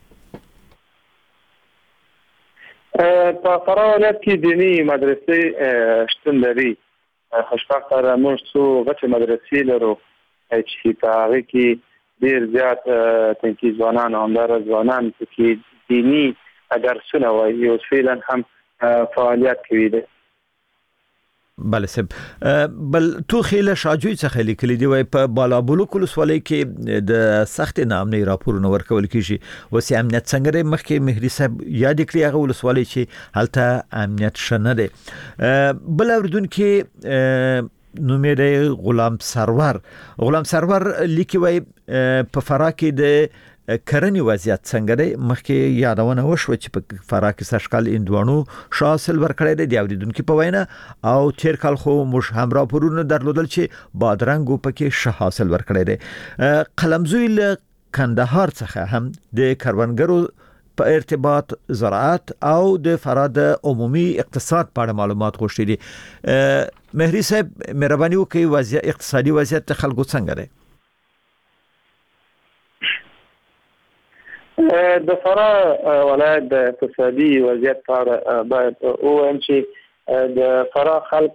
په فراه ولایت کې دینی مدرسې شتون لري. خوشبختانه موږ څو غټې مدرسې لرو چې په هغه کې ډېر زیات تنکي ځوانان او همدارا ځوانان چې دینی درسونه وایي او فعلا هم فعالیت کوي. بله صاحب بل تو خیله شاجوی څخه لیکلي دی وای په بالابلو کولسوالۍ کې د سخت نامنۍ راپورونه ورکول کیږي وسی امنیت څنګه مخکې مهری صاحب یاد کړی هغه ولسوالۍ چې هلته امنیت شنه دی. بل اوردونکو نومې دی غلام سرور غلام سرور لیکي وای په فراه کې د کرنی وضعیت څنګه دی مخکې یادونه وشو چې په فراه کې سشکال اندوانو شاسل ورکړی دی اوریدونکو په وینا او تیر کال خو مش هم راپورونه درلودل چې بادرنګ پکې شه حاصل ورکړی دی. قلمزوی له کندهار څخه هم د کروندګرو په ارتباط زراعت او د فراه د عمومي اقتصاد په اړه معلومات غوښتي دي. مهری صاحب مهرباني وکړئ وضعیت اقتصادي وضعیت خلکو څنګه دی؟ د فراه ولایت د اقتصادي وضعیت په اړه باید ووایم چې د فراه خلک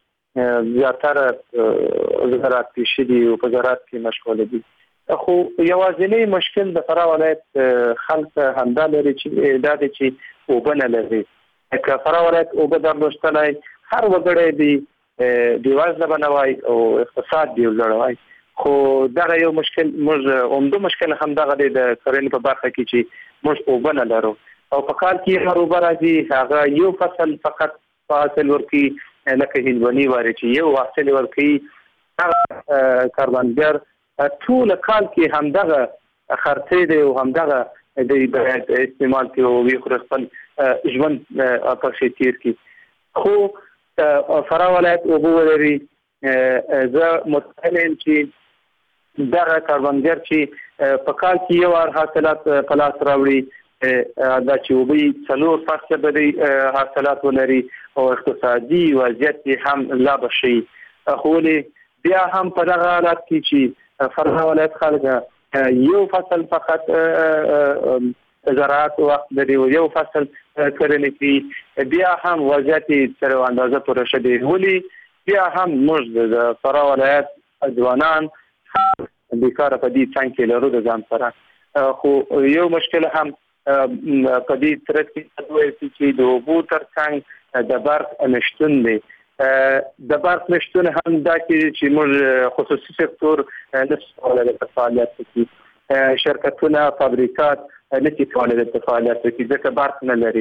زیاتره زراعت پیشه دي او په زراعت کې مشغول دي. خو یوازینی مشکل د فراه ولایت خلک همدا لري چې دا دی چې اوبه نه لري. که فراه ولایت اوبه درلودلای هر وګړی دی بېوزله به نه وای او اقتصاد به یې لوړ. خو دغه یو مشکل موږ عمده مشکل هم دغه دی د کرنې په برخه کې چې موږ اوبه نه لرو او په کال کې هر اوبه راځي هغه یو فصل فقط حاصل ورکوي لکه هندواني واري چې یو حاصل ورکوي. هغه کروندګر ټول کال کې همدغه خرڅې دی او همدغه د باید استعمال کوي او وی خپل ژوند په ښه تیر کړي. خو فراه ولایت اوبه ولري. زه مطمئن یم چې دغه کروندګر چې په کال کې یو وار حاصلات په لاس راوړي دا چې اوبه څلور فصله به حاصلات ولري او اقتصادي وضعیت یې هم لا به شي. خو بیا هم په دغه حالت کې چې فراه ولایت خلک یو فصل فقط زراعت وخت لري او یو فصل کرنې کوي بیا هم وضعیت تر اندازه پوره شه دی. ولې بیا هم موږ د فراه ولایت ځوانان بیکاره په دې څنګه کې لرو د ځان سره. خو یو مشکل هم په دې ترڅ کې دوی چې د اوبو ترڅنګ د برق نشتون دی. د برق نشتون هم دا چې موږ خصوصي سکتور نشي کولای د فعالیت وکړي. شرکتونه فابریکات نشي کولای د فعالیت وکړي ځکه برق نه لري.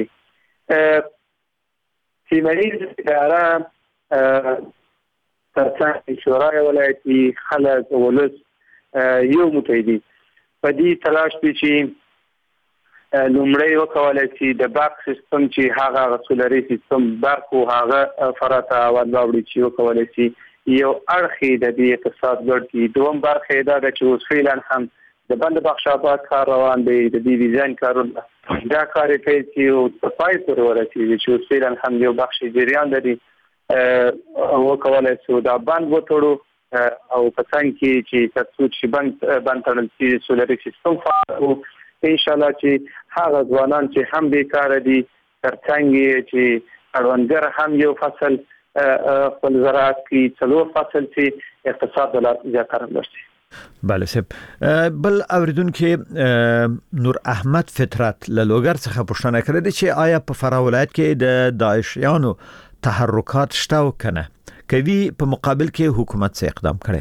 سیمه‌ییز اداره ترڅنګ شورای ولایتي خلک ولس یو متحدي په دې تلاش دي چې لومړی وکولای شي د برق سیستم چې هغه سولري سیستم برق او هغه فراته ورغوړي چې وکولای شي یو اړخي د دې اقتصاد ګډ کی. دوم برخه دا چې اوس فعلا هم د بند بخش آباد کار روان دی د دې ډیزاین کارونه دا کار کوي چې او پای پر ورسیږي چې اوس فعلا هم یو بخش جریان دی وکولای شي دا بند وټړو او په څنګه کې چې تاسو چې بند بند تړل شي سولري سیستم او ان شاء الله چې هغه ځوانان چې هم بیکار دي ترڅنګ چې کروندګر هم یو فصل خپل زراعت کې څلور فصل چې اقتصاد لا زیاتره لري. بله سب بل اوریدونکو نور احمد فطرت له لوګر څخه پوښتنه کړې ده چې آیا په فراه ولایت کې د داعشیانو تحرکات شته او کنه کوي په مقابل کې حکومت څه اقدام کړي؟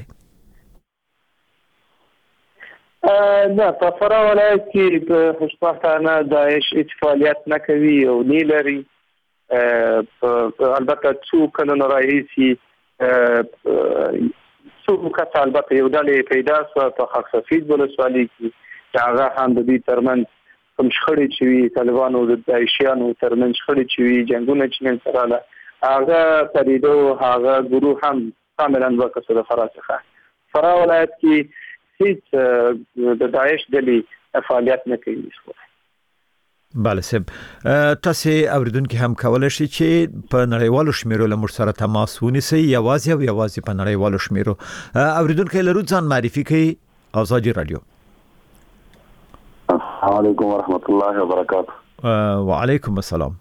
نه په فراه ولایت کې په خوشبختانه داعش هیڅ فعالیت نه کوي او نه لري. البته څو کلونه راهیسي څو کسان البته یو ډلې پیدا شو په خاک سفید ولسوالۍ کې چې هغه هم د دې ترمنځ کوم شخړې چې وي طالبانو د داعشیانو ترمنځ شخړې چې وي جنگونه چې نن سره هغه پریدو هغه ګروه هم کاملا وکړه د فراه څخه. فراه ولایت کې هیڅ د داعش ډلې فعالیت نه کوي. بله سب تاسو اوریدونکو هم کولای شئ چې په نړیوالو شمیرو له موږ سره تماس ونیسئ یوازې او یوازې په نړیوالو شمیرو. اوریدونکو لرو ځان معرفي کړئ. آزادي رادیو. السلام علیکم ورحمت الله وبرکاته. وعلیکم السلام.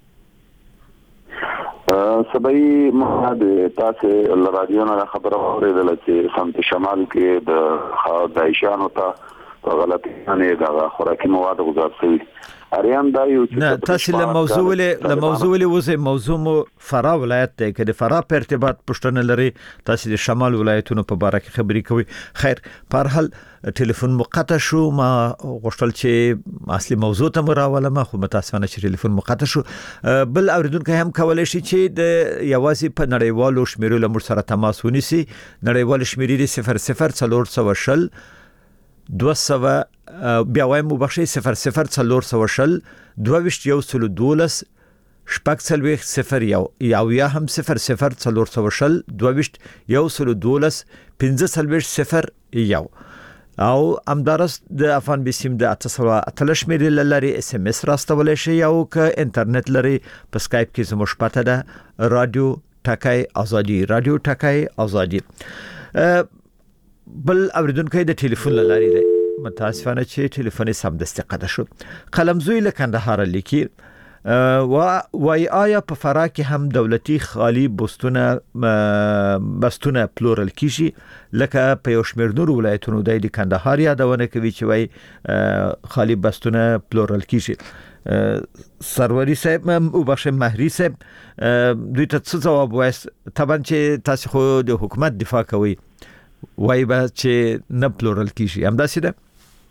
سبای ما د تاسو ل رادیو نه خبره اوریدل چې سمت شمال کې د داعشانو ته غلطی نه د خوراکي مواد غذا شوی اریان دا یو نه تاسو له موضوع له موضوع له وزه موضوع مو فراه ولایت ته کې د فراه په ارتباط پښتنه لري تاسو د شمال ولایتونو په اړه کې خبرې کوي. خیر په هر حال ټلیفون مقطع شو ما غوښتل چې اصلي موضوع ته مراوله ما خو متاسفانه چې ټلیفون مقطع شو. بل اوریدونکو هم کولای شي چې د یوازې په نړیوالو شمیرو له موږ سره تماس ونیسي. نړیوال شمیرې صفر صفر څلور سوه شل دو سوه بیا وایم مبخشي صفر صفر څلور سوه شل دوه ویشت یو سلو دولس شپږ څلوېښت صفر یو یا یا هم صفر صفر څلور سوه شل دوه ویشت یو سلو دولس پنځه څلوېښت صفر یو او امدارس د افغان بسیم د اته سوه اتلس شمیرې لري اس ام اس راستولای شي او که انټرنیټ لري په سکایپ کې زموږ پته ده رادیو ټاکای ازادي رادیو ټاکای ازادي. بل اوریدونکو د ټلیفون لاري دی. متاسفانه چې ټلیفون سمدستي قطع شو. قلمزوی له کندهار لیکي و وای آیا په فراه کې هم دولتي خالی بستونه بستونه پلورل کیږي لکه په یو شمېر نور ولایتونو د کندهار یادونه کوي چې وای خالی بستونه پلورل کیږي. سروری صاحب او بخش مهری صاحب دوی ته څه جواب وایست؟ طبعا چې تاسو خو د حکومت دفاع کوي وای به چې نه پلورل کیږي، همداسې ده؟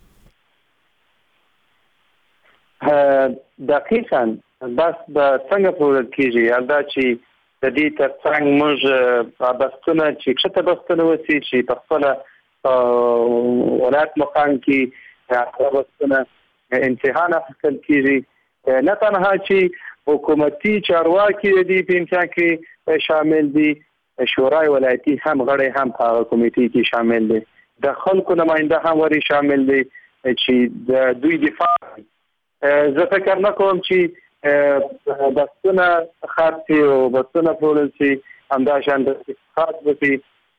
دقیقاً بس به څنګه پلورل کیږي دا چې د دې ترڅنګ موږ بستونه چې کښته بستونه وسی چې په خپل ولایت مقام کې هغه بستونه امتحان اخیستل کیږي، نه تنها چې حکومتي چارواکي دي په امتحان کې شامل دي، شورای ولایتي هم غړي هم په کمیټې کې شامل دي، د خلکو نماینده هم وري شامل دي چې د دوی دفاع. زه فکر نه کوم چې بستونه خاصي او بستونه پلورل شي همداشان د خاص وسی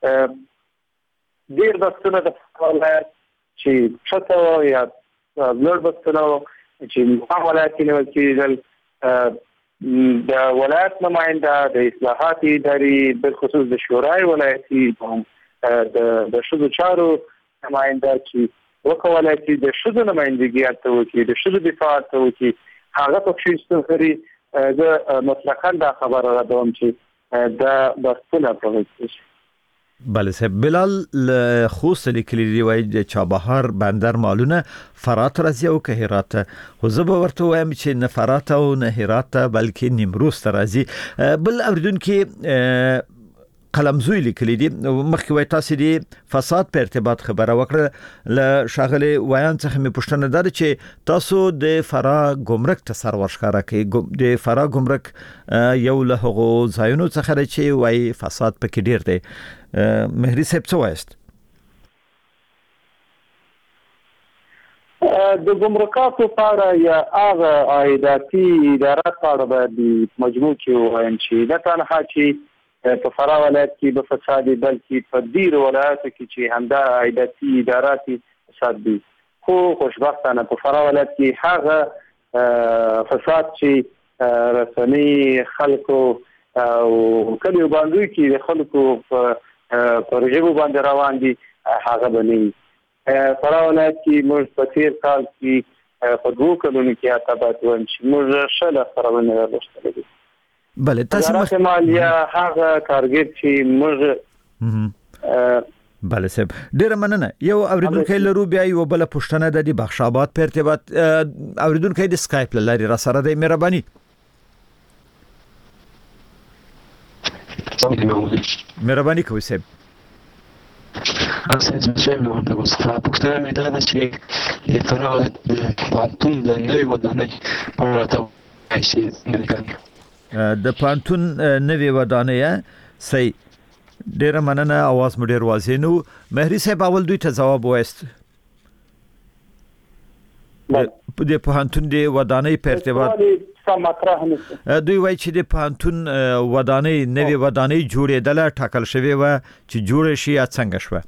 ډیر بستونه د ولایت چې شته یا لوړ بستونه چې په ولایت کې نو کېدل د ولایت نماینده د اصلاحات ادارې بل خصوص د شورای ولایتي د شذو چارو نماینده چې وکولای چې د شذو نمائندګي ته وکړي، د شذو دفاع ته وکړي، هغه په شېستو لري د مطلقاً دا خبره را دوم چې د بستونه پروژه. بله صاحب، بلال خوست لیکلی دی وای د چابهار بندر مالونه فرات راځي او که هرات، خو زه به ورته وایم چې نه فرات او نه هرات بلکې نیمروز ته راځي. بل اوریدونکو قلمزوی لیکلی دی مخکې وای تاسو دی فساد په ارتباط خبره وکړه ل شاغله وایان څخه می پوښتنه ده چې تاسو د فراه ګمرک ته سر ورشکاره کوي، د فراه ګمرک یو له هغو ځایونو څخه چې وای فساد پکې ډیر دی. مهری صاحب څه وایست؟ د ګمرکاتو لپاره یا هغه عایداتي ادارات لپاره باندې مجموع کې وایم چې نه تنها چې په فراه ولایت کې به فساد بلکې په ډیر ولایتو کې چې همدا عایداتي ادارات فساد دي، خو خوشبختانه په فراه ولایت کې هغه فساد چې رسنۍ خلکو او کلیو باندې کې د خلکو په پروژو باندې روان دي هغه باندې فراه ولایت کې موږ په تیر کال کې په دوه کلونو کې اتابات ون چې موږ شله خبرونه راوښتلې. بله تاسو مخ مالیا هغه کارګر چې موږ بله صاحب ډیره مننه. یو اوریدونکو لرو بیا یو بل پښتنه د دې بخشابات په ارتباط اوریدونکو د سکایپ لاري را سره د مهرباني مهرباني کوي صاحب. اساس چې موږ د وسخه پښتنه مې دا چې د فراه پانتون د نوې ودانۍ په اړه ته شي نه د پانتون نوې ودانۍ سي ډیره مننه. اواز مو ډیر واضح نو. مهری صاحب اول دوی ته جواب وایست د پانتون د ودانۍ په ارتباط دوی وایي چې د پانتون ودانۍ نوې ودانۍ جوړېدله ټاکل شوې وه چې جوړه شي یا څنګه شوه؟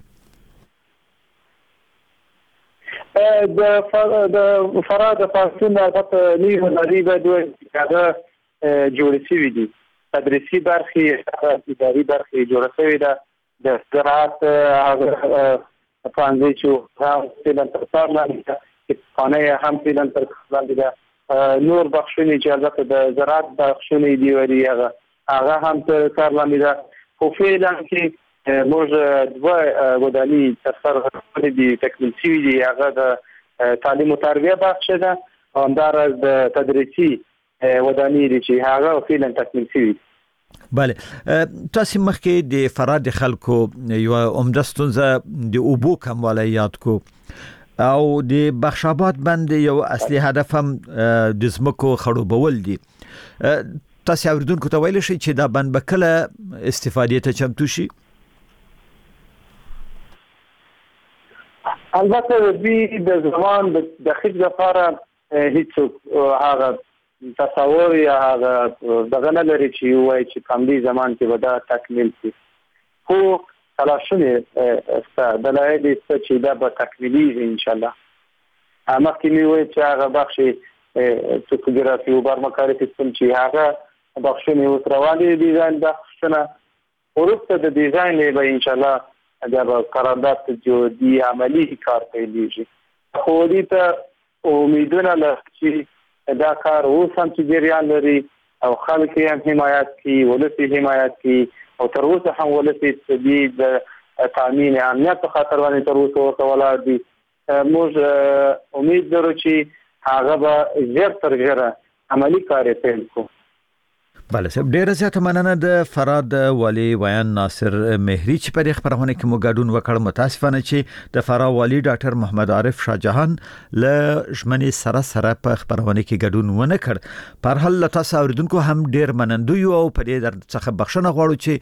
د فراه د پانتون البته نوې ودانۍ به دوی هغه جوړ شوی دي، تدریسي برخې اداري برخې جوړ شوی ده، د زراعت هغه پانځي چې هغه فلن تر کار لاندې ده، خانه هم فلن تر کار لاندې ده، نور بخښونه چې البته د زراعت بخښونه دی وری هغه هغه هم تر کار لاندې ده، خو فعلا کې موږ دوه ودانۍ تر سر غوښتل دي تکمیل شوي دي، هغه د تعلیم او تربیه بخښ ده او همدارس د تدریسي ودانۍ دي چې هغه فعلا تکمیل شوي. بله تاسو مخکې د فراه د خلکو یو عمده ستونزه د اوبو کموالی یاد کو او د بخشابات باندې یو اصلي هدف هم د ځمکو خړوبول دي. تاسو اوریدونکو ته ویل شي چې دا بند به کله استفادې ته چمتو شي؟ البته دوی د زمان د خدمت لپاره هیڅ هغه تصور یا هغه دغه نه لري چې وایي چې کم دي زمان کې ودا تکمیل شي، خو تلاشونه است دلایل است چې دا به تکمیلي ان شاء الله. مخکې مې وایي چې هغه بخش توپوګرافي او بارمکاري سیستم چې هغه بخشونه اوس روانې ډیزاین بخشونه ورسته د ډیزاین به ان شاء الله دا قرارداد جدي عملی کار پیلېږي. خو دې ته امیدونه لرم چې دا کار اوس هم چې جریان لري او خلک یې هم حمایت کوي، ولس یې حمایت کوي او تر اوسه هم ولس یې د تامین امنیت په خاطر باندې تر اوسه ورته ولاړ دي. موږ امید لرو چې هغه به ژر تر ژره عملی کار پیل کړو. بله صاحب ډیره زیاته مننه د فراد والی ویان ناصر مهری چې په خبرونه کې مو ګډون وکړ. متاسفانه چې د فرا والی ډاکټر محمد عارف شاه جهان له ژمنې سره سره په خبرونه کې ګډون ونه کړ. په هر حال تاسو اوریدونکو هم ډیر منندوی او په دې در څخه بخښنه غواړو چې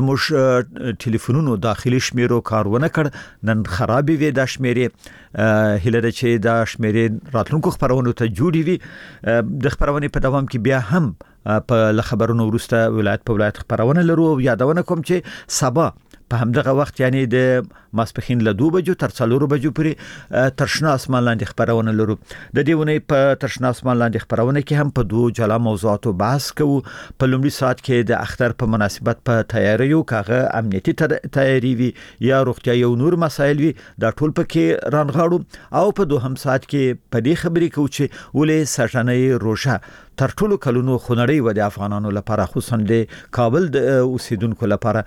زموږ ټلیفونونو داخلي شمیرو کارونه کړ. نن خرابې وې د شمیرې هله د چې د شمیرې راتلونکو خبرونو ته جوړې وي. د خبرونه په دوام کې بیا هم په خبرونو ورسته ولایت په ولایت خبرونه لرو. یادونه کوم چې سبا په همدغه وخت یعنی د ماسپخین له دوه بجو تر څلور بجو پورې ترشنا اسمان لاندې خبرونه لرو. د دې ونې په ترشنا اسمان لاندې خبرونه کې هم په دوه جلا موضوعاتو بحث کوو. په لومړي ساعت کې د اختر په مناسبت په تیاریو کاغه امنیتي تیاری وي یا روغتیايي او نور مسایل وي دا ټول پکې رانغاړو او په دوهم ساعت کې په دې خبرې کوو چې ولې سټنۍ روزه تر ټولو کلونو خنړی و د افغانانو لپاره خصوصا د کابل د اوسیدونکو لپاره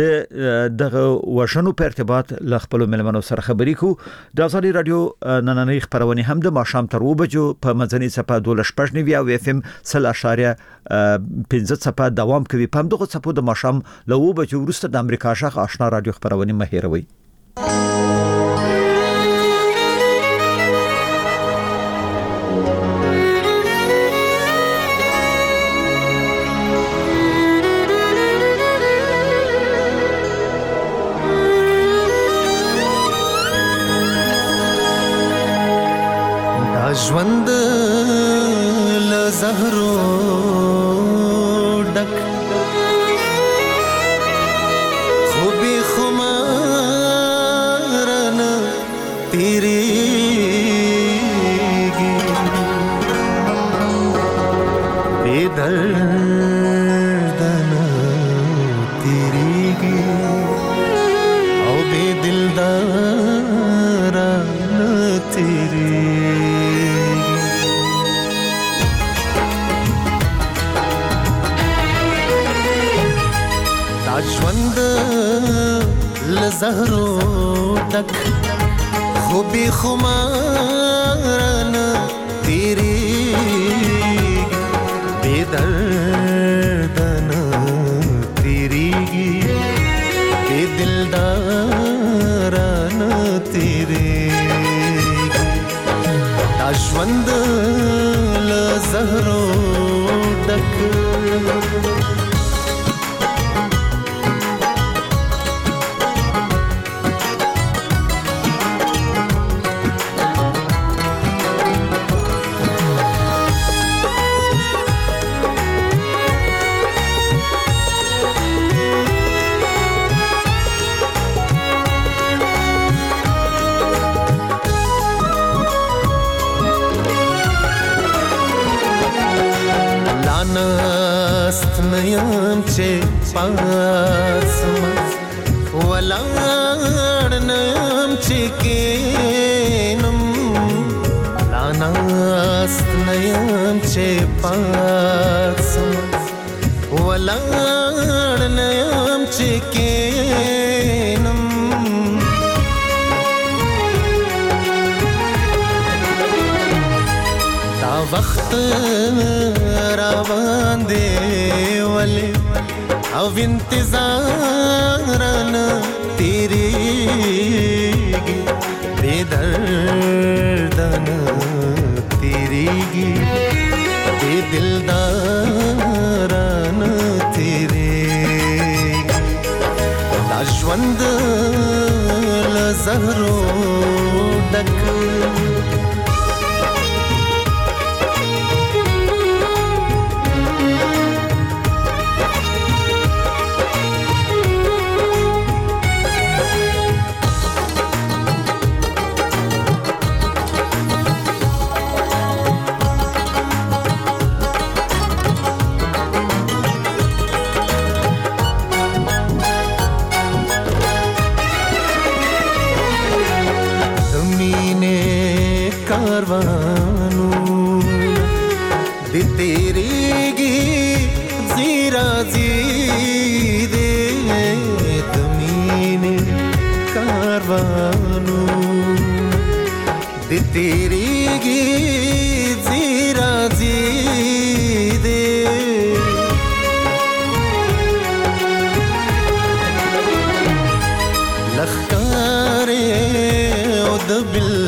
د دغه وشنو په ارتباط ل خپل ملمنو سره خبرې کو. د ازادي رادیو نننۍ خبرونه هم د ماښام تر و بجو په مزنی صفه دوه شپږ نیو او اف ام صفر اشاریه پنځه صفه دوام کوي. په دغه صفه د ماښام له و بجو وروسته د امریکا شاخ آشنا رادیو خبرونه مهیروي. ژوند له زهرو ډک خو به خمار نه تیریږي بې درد نه تیریږي او بې دلدار نه تیریږي. ژوند له زهرو ډک خو به خمار نه تیریږي بې درد نه تیریږي بې دلدار نه تیریږي. دا ژوند له زهرو ډک ناست نیم چې پاسم ولاړ نیم چې کینم لا ناست نیم چې پاسم ولاړ نیم چې کینم دا وخت روان دی ولی او انتظار نه تیریږي بې درد نه تیریږي بې دلدار نه تیریږي. دا ژوند له زهرو ډک کاروانو د تیریږي زیرا زیدې د مینې کاروانو د تیریږي زیرا زیدې لخکارې او د بل